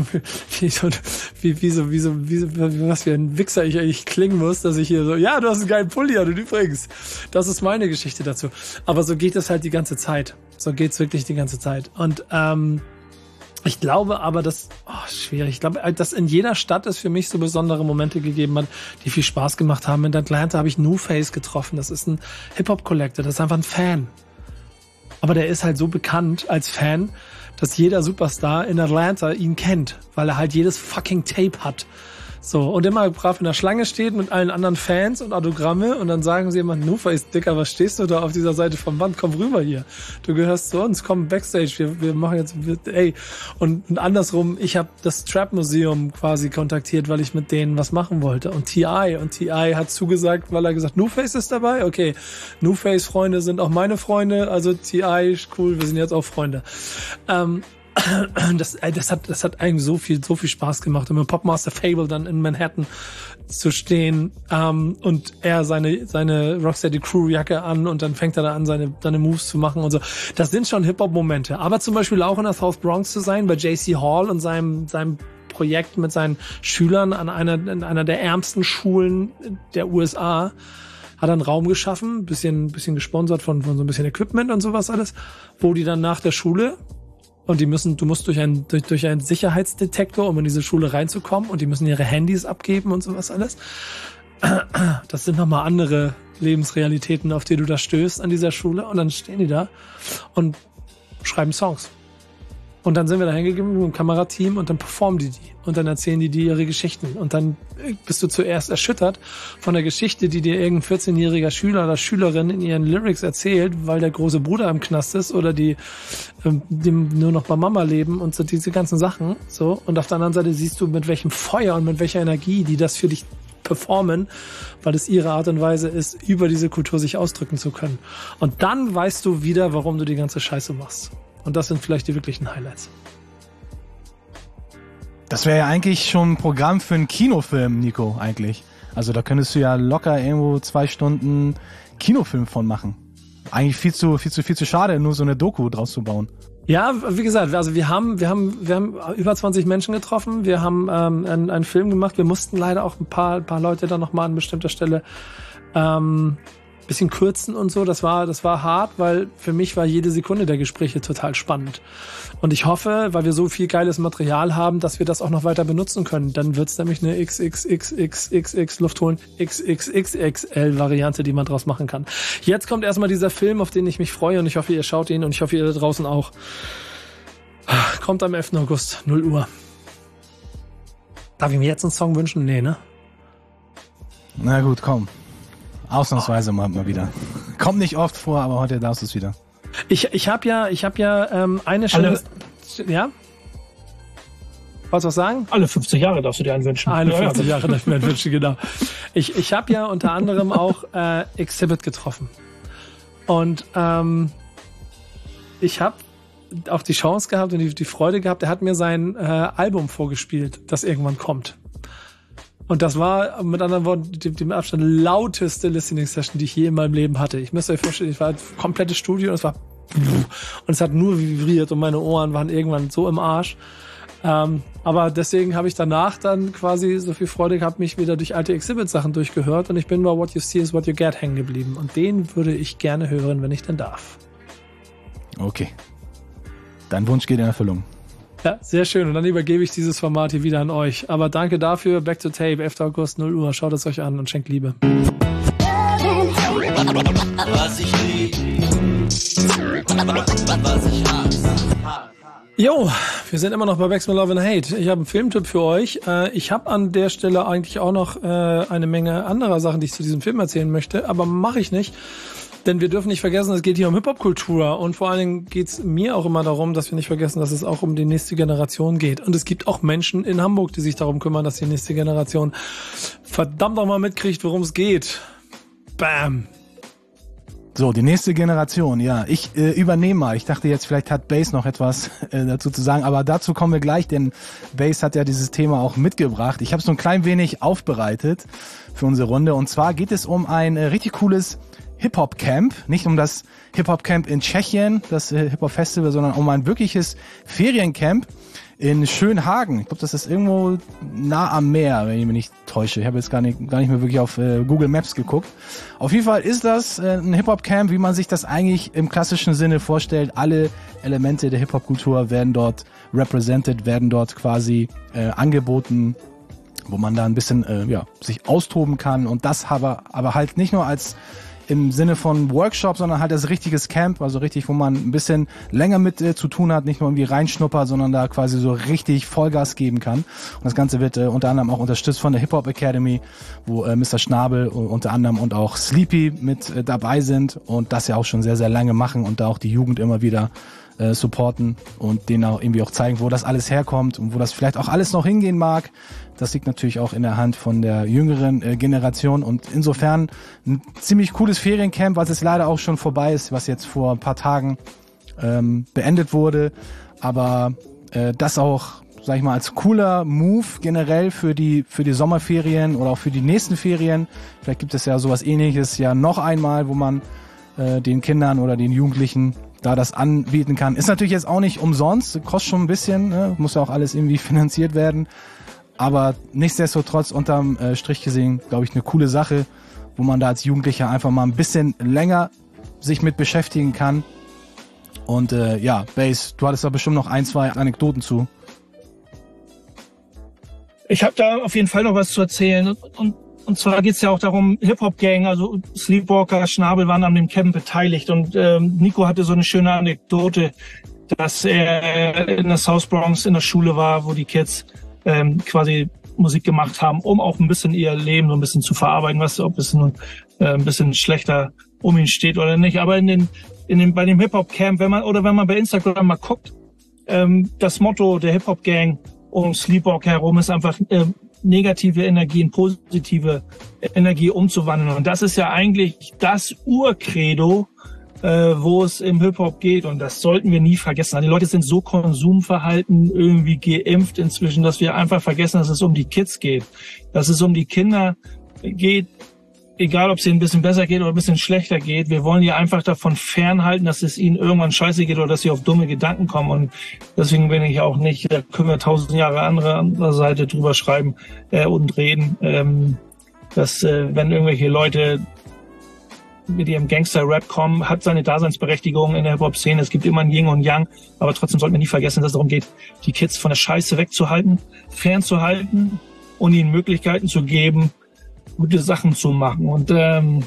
was für ein Wichser ich eigentlich klingen muss, dass ich hier so, ja, du hast einen geilen Pulli an, und übrigens, das ist meine Geschichte dazu. Aber so geht es halt die ganze Zeit. So geht's wirklich die ganze Zeit. Und ich glaube aber, schwierig. Ich glaube, dass in jeder Stadt es für mich so besondere Momente gegeben hat, die viel Spaß gemacht haben. In Atlanta habe ich Newface getroffen. Das ist ein Hip-Hop-Collector. Das ist einfach ein Fan. Aber der ist halt so bekannt als Fan, dass jeder Superstar in Atlanta ihn kennt, weil er halt jedes fucking Tape hat. So, und immer brav in der Schlange steht mit allen anderen Fans und Autogramme, und dann sagen sie immer, Newface, Dicker, was stehst du da auf dieser Seite vom Band? Komm rüber hier. Du gehörst zu uns, komm Backstage, wir machen jetzt, ey. Und andersrum, ich habe das Trap Museum quasi kontaktiert, weil ich mit denen was machen wollte. Und T.I. hat zugesagt, weil er gesagt, Newface ist dabei? Okay, Newface-Freunde sind auch meine Freunde, also T.I., cool, wir sind jetzt auch Freunde. Das hat eigentlich so viel Spaß gemacht, um mit Popmaster Fable dann in Manhattan zu stehen, und er seine Rocksteady Crew Jacke an, und dann fängt er da an, seine Moves zu machen und so. Das sind schon Hip-Hop-Momente. Aber zum Beispiel auch in der South Bronx zu sein, bei J.C. Hall und seinem Projekt mit seinen Schülern in einer der ärmsten Schulen der USA, hat einen Raum geschaffen, bisschen gesponsert von so ein bisschen Equipment und sowas alles, wo die dann nach der Schule, und du musst durch einen Sicherheitsdetektor, um in diese Schule reinzukommen, und die müssen ihre Handys abgeben und sowas alles. Das sind nochmal andere Lebensrealitäten, auf die du da stößt an dieser Schule, und dann stehen die da und schreiben Songs. Und dann sind wir da hingegangen mit dem Kamerateam und dann performen die. Und dann erzählen die ihre Geschichten. Und dann bist du zuerst erschüttert von der Geschichte, die dir irgendein 14-jähriger Schüler oder Schülerin in ihren Lyrics erzählt, weil der große Bruder im Knast ist oder die nur noch bei Mama leben und so diese ganzen Sachen. So. Und auf der anderen Seite siehst du, mit welchem Feuer und mit welcher Energie die das für dich performen, weil es ihre Art und Weise ist, über diese Kultur sich ausdrücken zu können. Und dann weißt du wieder, warum du die ganze Scheiße machst. Und das sind vielleicht die wirklichen Highlights. Das wäre ja eigentlich schon ein Programm für einen Kinofilm, Nico, eigentlich. Also da könntest du ja locker irgendwo 2 Stunden Kinofilm von machen. Eigentlich viel zu schade, nur so eine Doku draus zu bauen. Ja, wie gesagt, also wir haben über 20 Menschen getroffen. Wir haben einen Film gemacht. Wir mussten leider auch ein paar Leute dann nochmal an bestimmter Stelle bisschen kürzen und so. Das war hart, weil für mich war jede Sekunde der Gespräche total spannend. Und ich hoffe, weil wir so viel geiles Material haben, dass wir das auch noch weiter benutzen können. Dann wird's nämlich eine XXXXXX Luft holen, XXXXL Variante, die man draus machen kann. Jetzt kommt erstmal dieser Film, auf den ich mich freue und ich hoffe, ihr schaut ihn und ich hoffe, ihr da draußen auch. Kommt am 11. August, 0 Uhr. Darf ich mir jetzt einen Song wünschen? Nee, ne? Na gut, komm. Ausnahmsweise mal wieder. Kommt nicht oft vor, aber heute darfst du es wieder. Ich hab ja eine schöne... Ja? Wolltest du was sagen? Alle 50 Jahre darfst du dir einen wünschen. Alle 50 Jahre darf ich mir einen wünschen, genau. Ich habe ja unter anderem auch Exhibit getroffen. Und ich habe auch die Chance gehabt und die Freude gehabt, er hat mir sein Album vorgespielt, das irgendwann kommt. Und das war mit anderen Worten die mit Abstand lauteste Listening-Session, die ich je in meinem Leben hatte. Ich müsst euch vorstellen, ich war ein komplettes Studio und es war und es hat nur vibriert und meine Ohren waren irgendwann so im Arsch. Aber deswegen habe ich danach dann quasi so viel Freude gehabt, mich wieder durch alte Exhibit-Sachen durchgehört und ich bin bei What You See is What You Get hängen geblieben. Und den würde ich gerne hören, wenn ich denn darf. Okay. Dein Wunsch geht in Erfüllung. Ja, sehr schön. Und dann übergebe ich dieses Format hier wieder an euch. Aber danke dafür. Back to Tape, 11. August, 0 Uhr. Schaut es euch an und schenkt Liebe. Was ich lieb, was ich hasse. Jo, wir sind immer noch bei Back to Love and Hate. Ich habe einen Filmtipp für euch. Ich habe an der Stelle eigentlich auch noch eine Menge anderer Sachen, die ich zu diesem Film erzählen möchte. Aber mache ich nicht. Denn wir dürfen nicht vergessen, es geht hier um Hip-Hop-Kultur und vor allen Dingen geht's mir auch immer darum, dass wir nicht vergessen, dass es auch um die nächste Generation geht. Und es gibt auch Menschen in Hamburg, die sich darum kümmern, dass die nächste Generation verdammt nochmal mitkriegt, worum es geht. Bam! So, die nächste Generation, ja. Ich übernehme mal. Ich dachte jetzt, vielleicht hat Bass noch etwas dazu zu sagen, aber dazu kommen wir gleich, denn Bass hat ja dieses Thema auch mitgebracht. Ich habe es so ein klein wenig aufbereitet für unsere Runde und zwar geht es um ein richtig cooles Hip-Hop-Camp, nicht um das Hip-Hop-Camp in Tschechien, das Hip-Hop-Festival, sondern um ein wirkliches Feriencamp in Schönhagen. Ich glaube, das ist irgendwo nah am Meer, wenn ich mich nicht täusche. Ich habe jetzt gar nicht mehr wirklich auf Google Maps geguckt. Auf jeden Fall ist das ein Hip-Hop-Camp, wie man sich das eigentlich im klassischen Sinne vorstellt. Alle Elemente der Hip-Hop-Kultur werden dort represented, werden dort quasi angeboten, wo man da ein bisschen sich austoben kann und das aber halt nicht nur als im Sinne von Workshop, sondern halt als richtiges Camp, also richtig, wo man ein bisschen länger mit zu tun hat, nicht nur irgendwie reinschnuppert, sondern da quasi so richtig Vollgas geben kann. Und das Ganze wird unter anderem auch unterstützt von der Hip-Hop Academy, wo Mr. Schnabel unter anderem und auch Sleepy mit dabei sind und das ja auch schon sehr, sehr lange machen und da auch die Jugend immer wieder supporten und denen auch irgendwie auch zeigen, wo das alles herkommt und wo das vielleicht auch alles noch hingehen mag. Das liegt natürlich auch in der Hand von der jüngeren Generation und insofern ein ziemlich cooles Feriencamp, was jetzt leider auch schon vorbei ist, was jetzt vor ein paar Tagen beendet wurde, aber das auch, sag ich mal, als cooler Move generell für die Sommerferien oder auch für die nächsten Ferien. Vielleicht gibt es ja sowas Ähnliches ja noch einmal, wo man den Kindern oder den Jugendlichen da das anbieten kann. Ist natürlich jetzt auch nicht umsonst, kostet schon ein bisschen, ne? Muss ja auch alles irgendwie finanziert werden. Aber nichtsdestotrotz unterm Strich gesehen, glaube ich, eine coole Sache, wo man da als Jugendlicher einfach mal ein bisschen länger sich mit beschäftigen kann. Und Bass, du hattest da bestimmt noch 1, 2 Anekdoten zu. Ich habe da auf jeden Fall noch was zu erzählen. Und zwar geht's ja auch darum, Hip-Hop-Gang, also Sleepwalker, Schnabel waren an dem Camp beteiligt. Und Nico hatte so eine schöne Anekdote dass er in der South Bronx in der Schule war, wo die Kids quasi Musik gemacht haben, um auch ein bisschen ihr Leben so ein bisschen zu verarbeiten, was ob es nun ein bisschen schlechter um ihn steht oder nicht. Aber bei dem Hip-Hop-Camp, wenn man bei Instagram mal guckt, das Motto der Hip-Hop-Gang um Sleepwalk herum ist einfach negative Energie in positive Energie umzuwandeln. Und das ist ja eigentlich das Urcredo, wo es im Hip-Hop geht. Und das sollten wir nie vergessen. Die Leute sind so Konsumverhalten irgendwie geimpft inzwischen, dass wir einfach vergessen, dass es um die Kids geht. Dass es um die Kinder geht, egal ob es ihnen ein bisschen besser geht oder ein bisschen schlechter geht. Wir wollen die einfach davon fernhalten, dass es ihnen irgendwann scheiße geht oder dass sie auf dumme Gedanken kommen. Und deswegen bin ich auch nicht, da können wir 1000 Jahre andere Seite drüber schreiben und reden, dass wenn irgendwelche Leute mit ihrem Gangster-Rap kommen, hat seine Daseinsberechtigung in der Hip-Hop-Szene. Es gibt immer ein Yin und Yang, aber trotzdem sollten wir nie vergessen, dass es darum geht, die Kids von der Scheiße wegzuhalten, fernzuhalten und ihnen Möglichkeiten zu geben, gute Sachen zu machen. Und wenn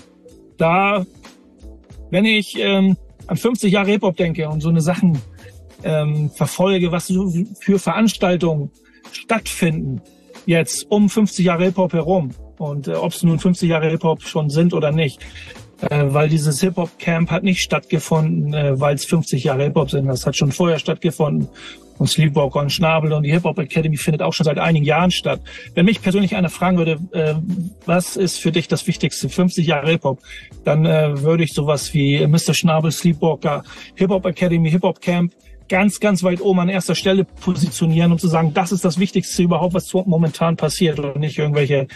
ich an 50 Jahre Hip-Hop denke und so eine Sachen verfolge, was so für Veranstaltungen stattfinden, jetzt um 50 Jahre Hip-Hop herum und ob es nun 50 Jahre Hip-Hop schon sind oder nicht, weil dieses Hip-Hop-Camp hat nicht stattgefunden, weil es 50 Jahre Hip-Hop sind. Das hat schon vorher stattgefunden. Und Sleepwalker und Schnabel und die Hip-Hop Academy findet auch schon seit einigen Jahren statt. Wenn mich persönlich einer fragen würde, was ist für dich das Wichtigste, 50 Jahre Hip-Hop, dann würde ich sowas wie Mr. Schnabel, Sleepwalker, Hip-Hop Academy, Hip-Hop Camp ganz, ganz weit oben an erster Stelle positionieren, um zu sagen, das ist das Wichtigste überhaupt, was momentan passiert und nicht irgendwelche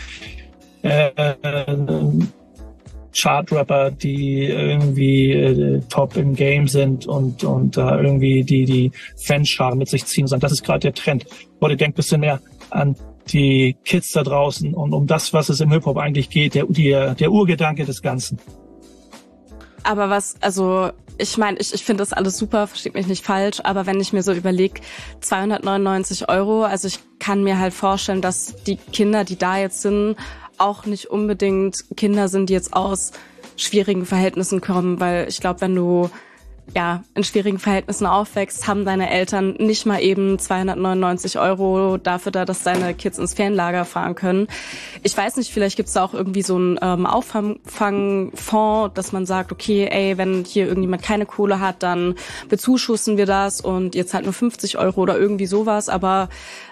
Chart-Rapper, die irgendwie top im Game sind und da irgendwie die Fanscharen mit sich ziehen und sagen, das ist gerade der Trend. Leute, denkt ein bisschen mehr an die Kids da draußen und um das, was es im Hip-Hop eigentlich geht, der Urgedanke des Ganzen. Aber ich meine, ich finde das alles super, versteht mich nicht falsch, aber wenn ich mir so überlege, 299 €, also ich kann mir halt vorstellen, dass die Kinder, die da jetzt sind, auch nicht unbedingt Kinder sind, die jetzt aus schwierigen Verhältnissen kommen, weil ich glaube, wenn du in schwierigen Verhältnissen aufwächst, haben deine Eltern nicht mal eben 299 € dafür da, dass deine Kids ins Ferienlager fahren können. Ich weiß nicht, vielleicht gibt's da auch irgendwie so einen Auffangfonds, dass man sagt, okay, wenn hier irgendjemand keine Kohle hat, dann bezuschussen wir das und jetzt halt nur 50 € oder irgendwie sowas, aber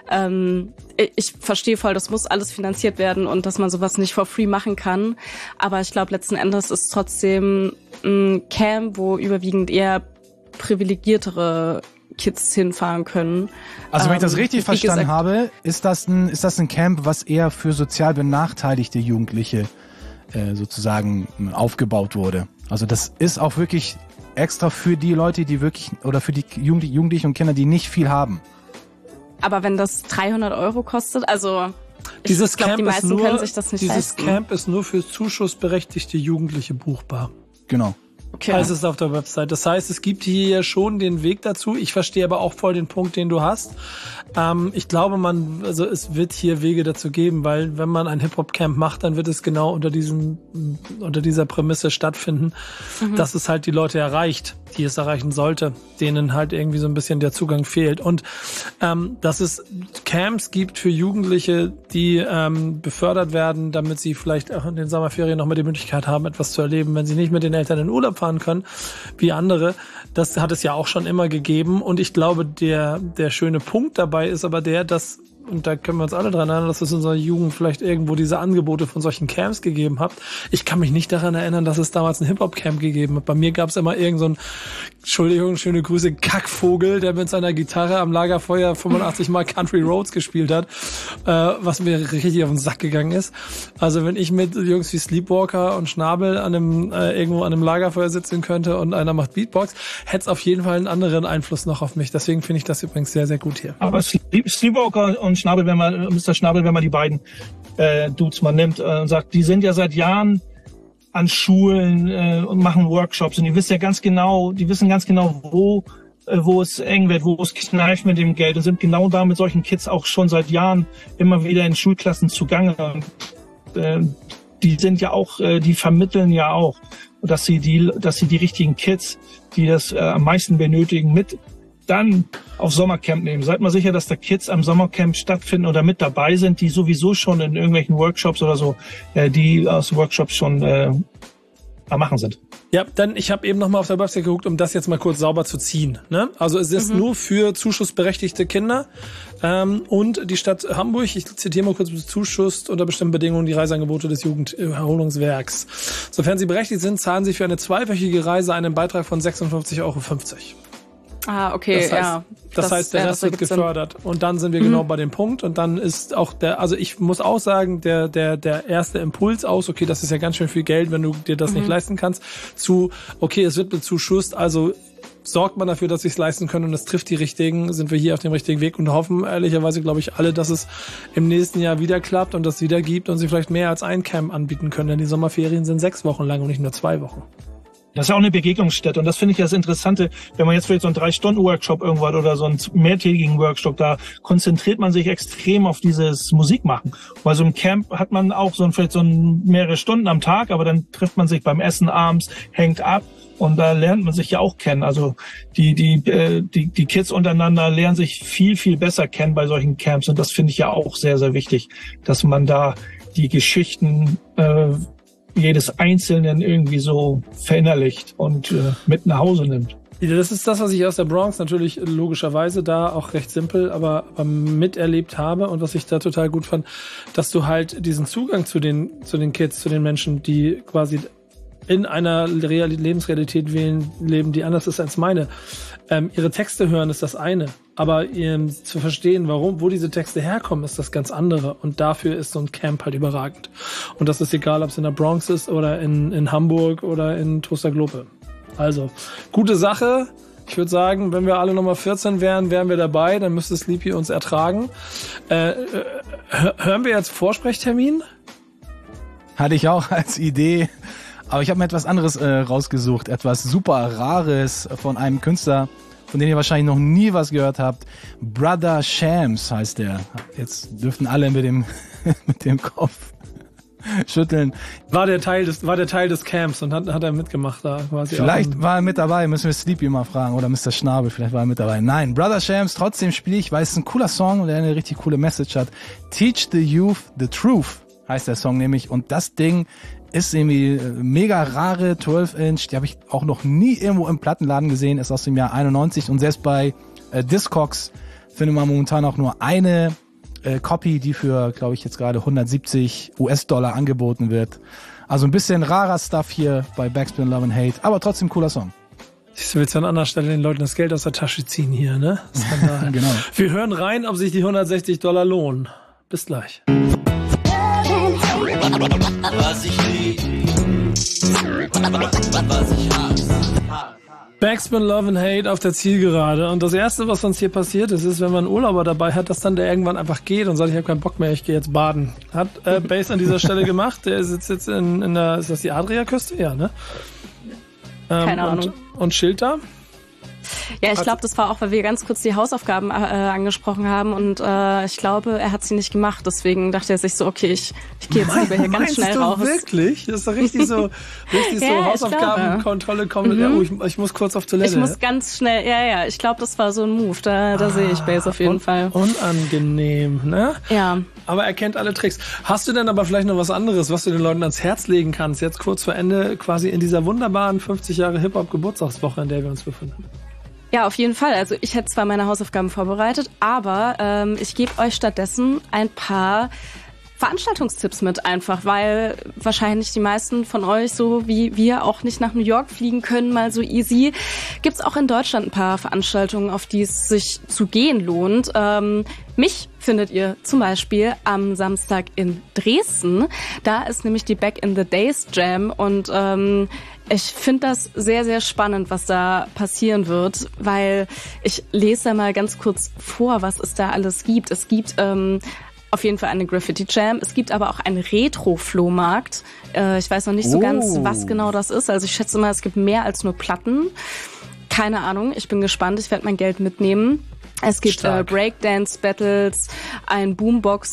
ich verstehe voll, das muss alles finanziert werden und dass man sowas nicht for free machen kann. Aber ich glaube, letzten Endes ist trotzdem ein Camp, wo überwiegend eher privilegiertere Kids hinfahren können. Also wenn ich das richtig verstanden habe, ist das ein Camp, was eher für sozial benachteiligte Jugendliche sozusagen aufgebaut wurde. Also das ist auch wirklich extra für die Leute, die wirklich, oder für die Jugendlichen und Kinder, die nicht viel haben. Aber wenn das 300 € kostet, also ich glaube, die meisten können sich das nicht leisten. Dieses Camp ist nur für zuschussberechtigte Jugendliche buchbar. Genau. Okay. Also es ist auf der Website. Das heißt, es gibt hier ja schon den Weg dazu. Ich verstehe aber auch voll den Punkt, den du hast. Ich glaube, es wird hier Wege dazu geben, weil wenn man ein Hip-Hop-Camp macht, dann wird es genau unter dieser Prämisse stattfinden, dass es halt die Leute erreicht, die es erreichen sollte, denen halt irgendwie so ein bisschen der Zugang fehlt. Und dass es Camps gibt für Jugendliche, die befördert werden, damit sie vielleicht auch in den Sommerferien nochmal die Möglichkeit haben, etwas zu erleben, wenn sie nicht mit den Eltern in Urlaub fahren können, wie andere. Das hat es ja auch schon immer gegeben. Und ich glaube, der schöne Punkt dabei ist aber dass, und da können wir uns alle dran erinnern, dass es in unserer Jugend vielleicht irgendwo diese Angebote von solchen Camps gegeben hat. Ich kann mich nicht daran erinnern, dass es damals ein Hip-Hop-Camp gegeben hat. Bei mir gab es immer irgend so ein, Entschuldigung, schöne Grüße, Kackvogel, der mit seiner Gitarre am Lagerfeuer 85 Mal Country Roads gespielt hat, was mir richtig auf den Sack gegangen ist. Also wenn ich mit Jungs wie Sleepwalker und Schnabel irgendwo an einem Lagerfeuer sitzen könnte und einer macht Beatbox, hätte es auf jeden Fall einen anderen Einfluss noch auf mich. Deswegen finde ich das übrigens sehr, sehr gut hier. Aber Sleepwalker und Schnabel, Mr. Schnabel, wenn man die beiden Dudes mal nimmt und sagt, die sind ja seit Jahren an Schulen und machen Workshops und die wissen ganz genau, wo es eng wird, wo es kneift mit dem Geld und sind genau da mit solchen Kids auch schon seit Jahren immer wieder in Schulklassen zugange. Und, die sind ja auch, die vermitteln ja auch, dass sie die richtigen Kids, die das am meisten benötigen, mit dann auf Sommercamp nehmen. Seid mal sicher, dass da Kids am Sommercamp stattfinden oder mit dabei sind, die sowieso schon in irgendwelchen Workshops oder so, die aus Workshops schon am Machen sind. Ja, dann, ich habe eben nochmal auf der Website geguckt, um das jetzt mal kurz sauber zu ziehen. Ne? Also es ist nur für zuschussberechtigte Kinder und die Stadt Hamburg, ich zitiere mal kurz, bezuschusst unter bestimmten Bedingungen die Reiseangebote des Jugenderholungswerks. Sofern sie berechtigt sind, zahlen sie für eine 2-wöchige Reise einen Beitrag von 56,50 €. Ah, okay, das heißt, der Rest wird gefördert. Und dann sind wir genau bei dem Punkt. Und dann ist auch also ich muss auch sagen, der erste Impuls aus, okay, das ist ja ganz schön viel Geld, wenn du dir das nicht leisten kannst, zu, okay, es wird bezuschusst, also sorgt man dafür, dass sie es leisten können und es trifft die Richtigen, sind wir hier auf dem richtigen Weg und hoffen ehrlicherweise, glaube ich, alle, dass es im nächsten Jahr wieder klappt und das wieder gibt und sie vielleicht mehr als ein Camp anbieten können, denn die Sommerferien sind 6 Wochen lang und nicht nur 2 Wochen. Das ist ja auch eine Begegnungsstätte und das finde ich ja das Interessante, wenn man jetzt vielleicht so einen 3-Stunden-Workshop irgendwo hat oder so einen mehrtägigen Workshop, da konzentriert man sich extrem auf dieses Musikmachen. Bei so einem Camp hat man auch vielleicht mehrere Stunden am Tag, aber dann trifft man sich beim Essen abends, hängt ab und da lernt man sich ja auch kennen. Also die Kids untereinander lernen sich viel, viel besser kennen bei solchen Camps und das finde ich ja auch sehr, sehr wichtig, dass man da die Geschichten jedes Einzelnen irgendwie so verinnerlicht und mit nach Hause nimmt. Das ist das, was ich aus der Bronx natürlich logischerweise da auch recht simpel, aber miterlebt habe und was ich da total gut fand, dass du halt diesen Zugang zu den Kids, zu den Menschen, die quasi in einer Lebensrealität leben, die anders ist als meine. Ihre Texte hören ist das eine, aber zu verstehen, wo diese Texte herkommen, ist das ganz andere. Und dafür ist so ein Camp halt überragend. Und das ist egal, ob es in der Bronx ist oder in Hamburg oder in Trostor Globe. Also, gute Sache. Ich würde sagen, wenn wir alle nochmal 14 wären, wären wir dabei. Dann müsste Sleepy uns ertragen. Hören wir jetzt Vorsprechtermin? Hatte ich auch als Idee. Aber ich habe mir etwas anderes rausgesucht, etwas super Rares von einem Künstler, von dem ihr wahrscheinlich noch nie was gehört habt. Brother Shams heißt der. Jetzt dürften alle mit dem Kopf schütteln. War der Teil des Camps und hat er mitgemacht da quasi. Vielleicht war er mit dabei, müssen wir Sleepy mal fragen oder Mr. Schnabel, vielleicht war er mit dabei. Nein, Brother Shams, trotzdem spiele ich, weil es ein cooler Song und der eine richtig coole Message hat. Teach the Youth the Truth heißt der Song nämlich und das Ding ist irgendwie mega rare 12-Inch, die habe ich auch noch nie irgendwo im Plattenladen gesehen, ist aus dem Jahr 91 und selbst bei Discogs findet man momentan auch nur eine Copy, die für, glaube ich, jetzt gerade 170 US-Dollar angeboten wird. Also ein bisschen rarer Stuff hier bei Backspin Love and Hate, aber trotzdem cooler Song. Ich will jetzt an anderer Stelle den Leuten das Geld aus der Tasche ziehen hier, ne? Genau. Wir hören rein, ob sich die 160 Dollar lohnen. Bis gleich. Was ich lieb, was ich hasse. Backspin Love and Hate auf der Zielgerade. Und das Erste, was uns hier passiert ist, wenn man einen Urlauber dabei hat, dass dann der irgendwann einfach geht und sagt, ich habe keinen Bock mehr, ich gehe jetzt baden. Hat Bass an dieser Stelle gemacht. Der sitzt jetzt in der, ist das die Adriaküste? Ja, ne? Keine Ahnung. Und chillt da? Ja, ich glaube, das war auch, weil wir ganz kurz die Hausaufgaben angesprochen haben und ich glaube, er hat sie nicht gemacht. Deswegen dachte er sich so, okay, ich gehe jetzt lieber hier ganz schnell raus. Meinst du wirklich? Das ist doch richtig so ja, Hausaufgabenkontrolle kommen. Ja, ich muss kurz auf Toilette. Ich muss ganz schnell, ja, ich glaube, das war so ein Move. Da sehe ich Bass auf jeden Fall. Unangenehm, ne? Ja. Aber er kennt alle Tricks. Hast du denn aber vielleicht noch was anderes, was du den Leuten ans Herz legen kannst, jetzt kurz vor Ende, quasi in dieser wunderbaren 50 Jahre Hip-Hop-Geburtstagswoche, in der wir uns befinden? Ja, auf jeden Fall. Also ich hätte zwar meine Hausaufgaben vorbereitet, aber ich gebe euch stattdessen ein paar Veranstaltungstipps mit einfach, weil wahrscheinlich die meisten von euch, so wie wir, auch nicht nach New York fliegen können, mal so easy. Gibt's auch in Deutschland ein paar Veranstaltungen, auf die es sich zu gehen lohnt. Mich findet ihr zum Beispiel am Samstag in Dresden. Da ist nämlich die Back in the Days Jam und ich finde das sehr, sehr spannend, was da passieren wird, weil ich lese da mal ganz kurz vor, was es da alles gibt. Es gibt auf jeden Fall eine Graffiti Jam. Es gibt aber auch einen Retro-Flohmarkt. Ich weiß noch nicht so ganz, was genau das ist. Also ich schätze mal, es gibt mehr als nur Platten. Keine Ahnung, ich bin gespannt. Ich werde mein Geld mitnehmen. Es gibt Breakdance-Battles, ein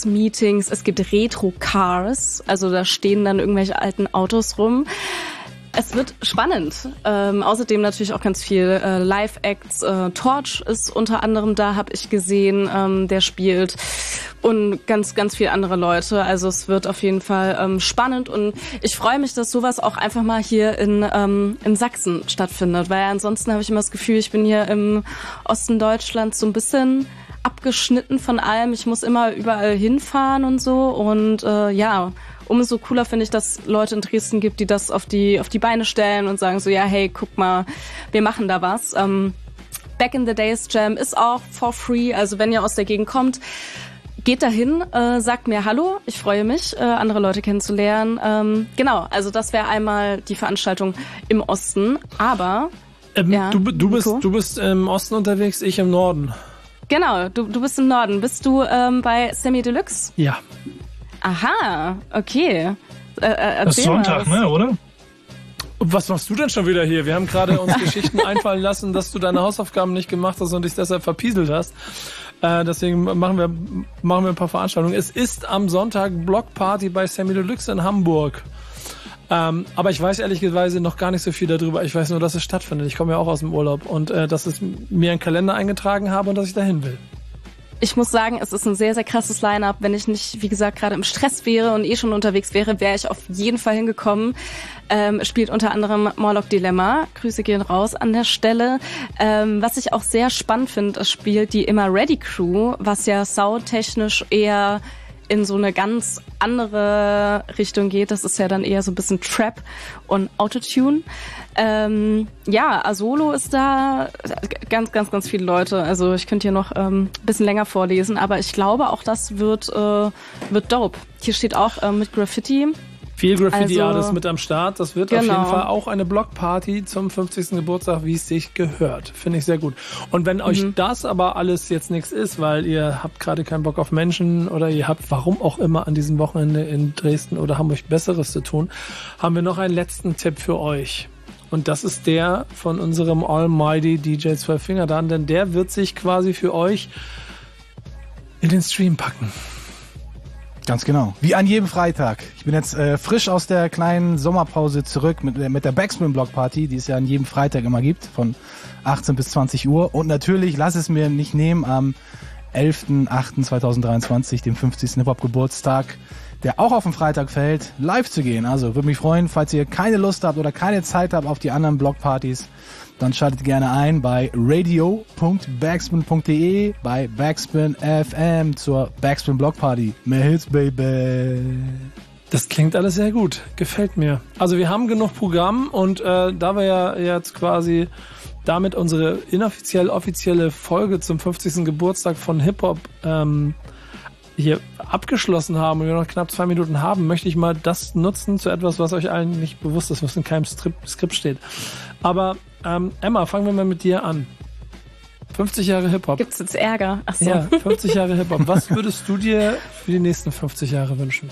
Boombox-Meetings, es gibt Retro-Cars. Also da stehen dann irgendwelche alten Autos rum. Es wird spannend. Außerdem natürlich auch ganz viel Live-Acts. Torch ist unter anderem da, habe ich gesehen, der spielt. Und ganz, ganz viele andere Leute. Also es wird auf jeden Fall spannend. Und ich freue mich, dass sowas auch einfach mal hier in Sachsen stattfindet. Weil ansonsten habe ich immer das Gefühl, ich bin hier im Osten Deutschlands so ein bisschen abgeschnitten von allem. Ich muss immer überall hinfahren und so. Und umso cooler finde ich, dass Leute in Dresden gibt, die das auf die Beine stellen und sagen so, ja, hey, guck mal, wir machen da was. Back in the Days Jam ist auch for free, also wenn ihr aus der Gegend kommt, geht dahin, sagt mir Hallo, ich freue mich, andere Leute kennenzulernen. Genau, also das wäre einmal die Veranstaltung im Osten, aber du bist im Osten unterwegs, ich im Norden. Genau, du bist im Norden. Bist du bei Sammy Deluxe? Ja. Aha, okay. Das ist Sonntag, ne, oder? Was machst du denn schon wieder hier? Wir haben gerade uns Geschichten einfallen lassen, dass du deine Hausaufgaben nicht gemacht hast und dich deshalb verpieselt hast. Deswegen machen wir ein paar Veranstaltungen. Es ist am Sonntag Blockparty bei Sammy Deluxe in Hamburg. Aber ich weiß ehrlicherweise noch gar nicht so viel darüber. Ich weiß nur, dass es stattfindet. Ich komme ja auch aus dem Urlaub und dass ich mir einen Kalender eingetragen habe und dass ich dahin will. Ich muss sagen, es ist ein sehr, sehr krasses Line-Up. Wenn ich nicht, wie gesagt, gerade im Stress wäre und schon unterwegs wäre, wäre ich auf jeden Fall hingekommen. Spielt unter anderem Morlock Dilemma. Grüße gehen raus an der Stelle. Was ich auch sehr spannend finde, es spielt die Immer Ready Crew, was ja soundtechnisch eher in so eine ganz andere Richtung geht. Das ist ja dann eher so ein bisschen Trap und Autotune. Asolo ist da, ganz, ganz, ganz viele Leute. Also ich könnte hier noch ein bisschen länger vorlesen, aber ich glaube auch, das wird dope. Hier steht auch mit Graffiti. Viel Graffiti-Artists mit am Start. Das wird auf jeden Fall auch eine Blockparty zum 50. Geburtstag, wie es sich gehört. Finde ich sehr gut. Und wenn euch das aber alles jetzt nichts ist, weil ihr habt gerade keinen Bock auf Menschen oder ihr habt, warum auch immer, an diesem Wochenende in Dresden oder Hamburg Besseres zu tun, haben wir noch einen letzten Tipp für euch. Und das ist der von unserem Almighty DJ 12 Finger Dan, denn der wird sich quasi für euch in den Stream packen. Ganz genau. Wie an jedem Freitag. Ich bin jetzt frisch aus der kleinen Sommerpause zurück mit der Backspin Block Party, die es ja an jedem Freitag immer gibt, von 18 bis 20 Uhr. Und natürlich, lass es mir nicht nehmen, am 11.08.2023, dem 50. Hip-Hop-Geburtstag, der auch auf den Freitag fällt, live zu gehen. Also würde mich freuen, falls ihr keine Lust habt oder keine Zeit habt auf die anderen Blockpartys, dann schaltet gerne ein bei radio.backspin.de, bei Backspin FM zur Backspin Block Party. Mehr Hits, Baby. Das klingt alles sehr gut. Gefällt mir. Also wir haben genug Programm und da wir ja jetzt quasi damit unsere offizielle Folge zum 50. Geburtstag von Hip-Hop hier abgeschlossen haben und wir noch knapp 2 Minuten haben, möchte ich mal das nutzen zu etwas, was euch allen nicht bewusst ist, was in keinem Skript steht. Aber Emma, fangen wir mal mit dir an. 50 Jahre Hip-Hop. Gibt's jetzt Ärger? Ach so. Ja, 50 Jahre Hip-Hop. Was würdest du dir für die nächsten 50 Jahre wünschen?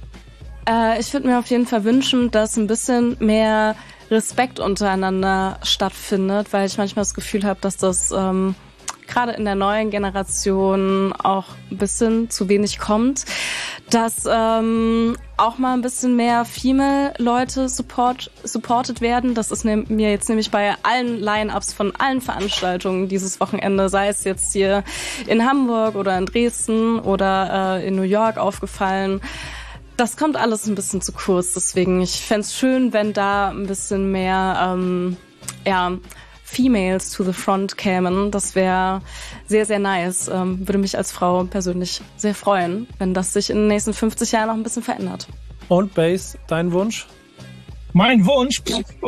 Ich würde mir auf jeden Fall wünschen, dass ein bisschen mehr Respekt untereinander stattfindet, weil ich manchmal das Gefühl habe, dass das gerade in der neuen Generation auch ein bisschen zu wenig kommt, dass auch mal ein bisschen mehr Female-Leute supported werden. Das ist mir jetzt nämlich bei allen Line-Ups von allen Veranstaltungen dieses Wochenende, sei es jetzt hier in Hamburg oder in Dresden oder in New York aufgefallen. Das kommt alles ein bisschen zu kurz, deswegen ich fände es schön, wenn da ein bisschen mehr Females to the front kämen. Das wäre sehr, sehr nice. Würde mich als Frau persönlich sehr freuen, wenn das sich in den nächsten 50 Jahren noch ein bisschen verändert. Und Bass, dein Wunsch? Mein Wunsch,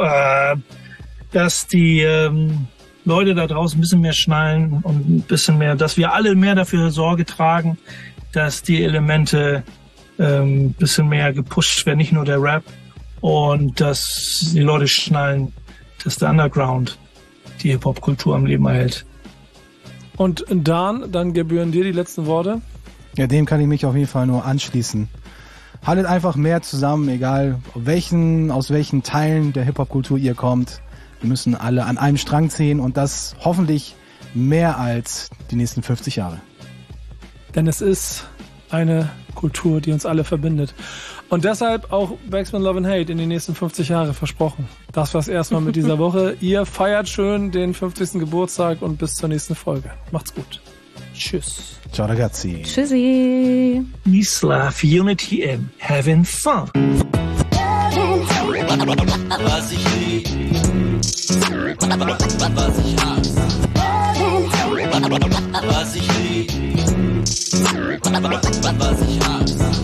dass die Leute da draußen ein bisschen mehr schnallen und ein bisschen mehr, dass wir alle mehr dafür Sorge tragen, dass die Elemente ein bisschen mehr gepusht werden, nicht nur der Rap, und dass die Leute schnallen, dass der Underground die Hip-Hop-Kultur am Leben erhält. Und Dan, dann gebühren dir die letzten Worte. Ja, dem kann ich mich auf jeden Fall nur anschließen. Haltet einfach mehr zusammen, egal aus welchen Teilen der Hip-Hop-Kultur ihr kommt. Wir müssen alle an einem Strang ziehen und das hoffentlich mehr als die nächsten 50 Jahre. Denn es ist eine Kultur, die uns alle verbindet. Und deshalb auch Backspin Love and Hate in den nächsten 50 Jahre versprochen. Das war's erstmal mit dieser Woche. Ihr feiert schön den 50. Geburtstag und bis zur nächsten Folge. Macht's gut. Tschüss. Ciao ragazzi. Tschüssi. Peace, love, unity and having fun. Was ich lieb, was ich hasse. Was ich lieb, was ich hasse.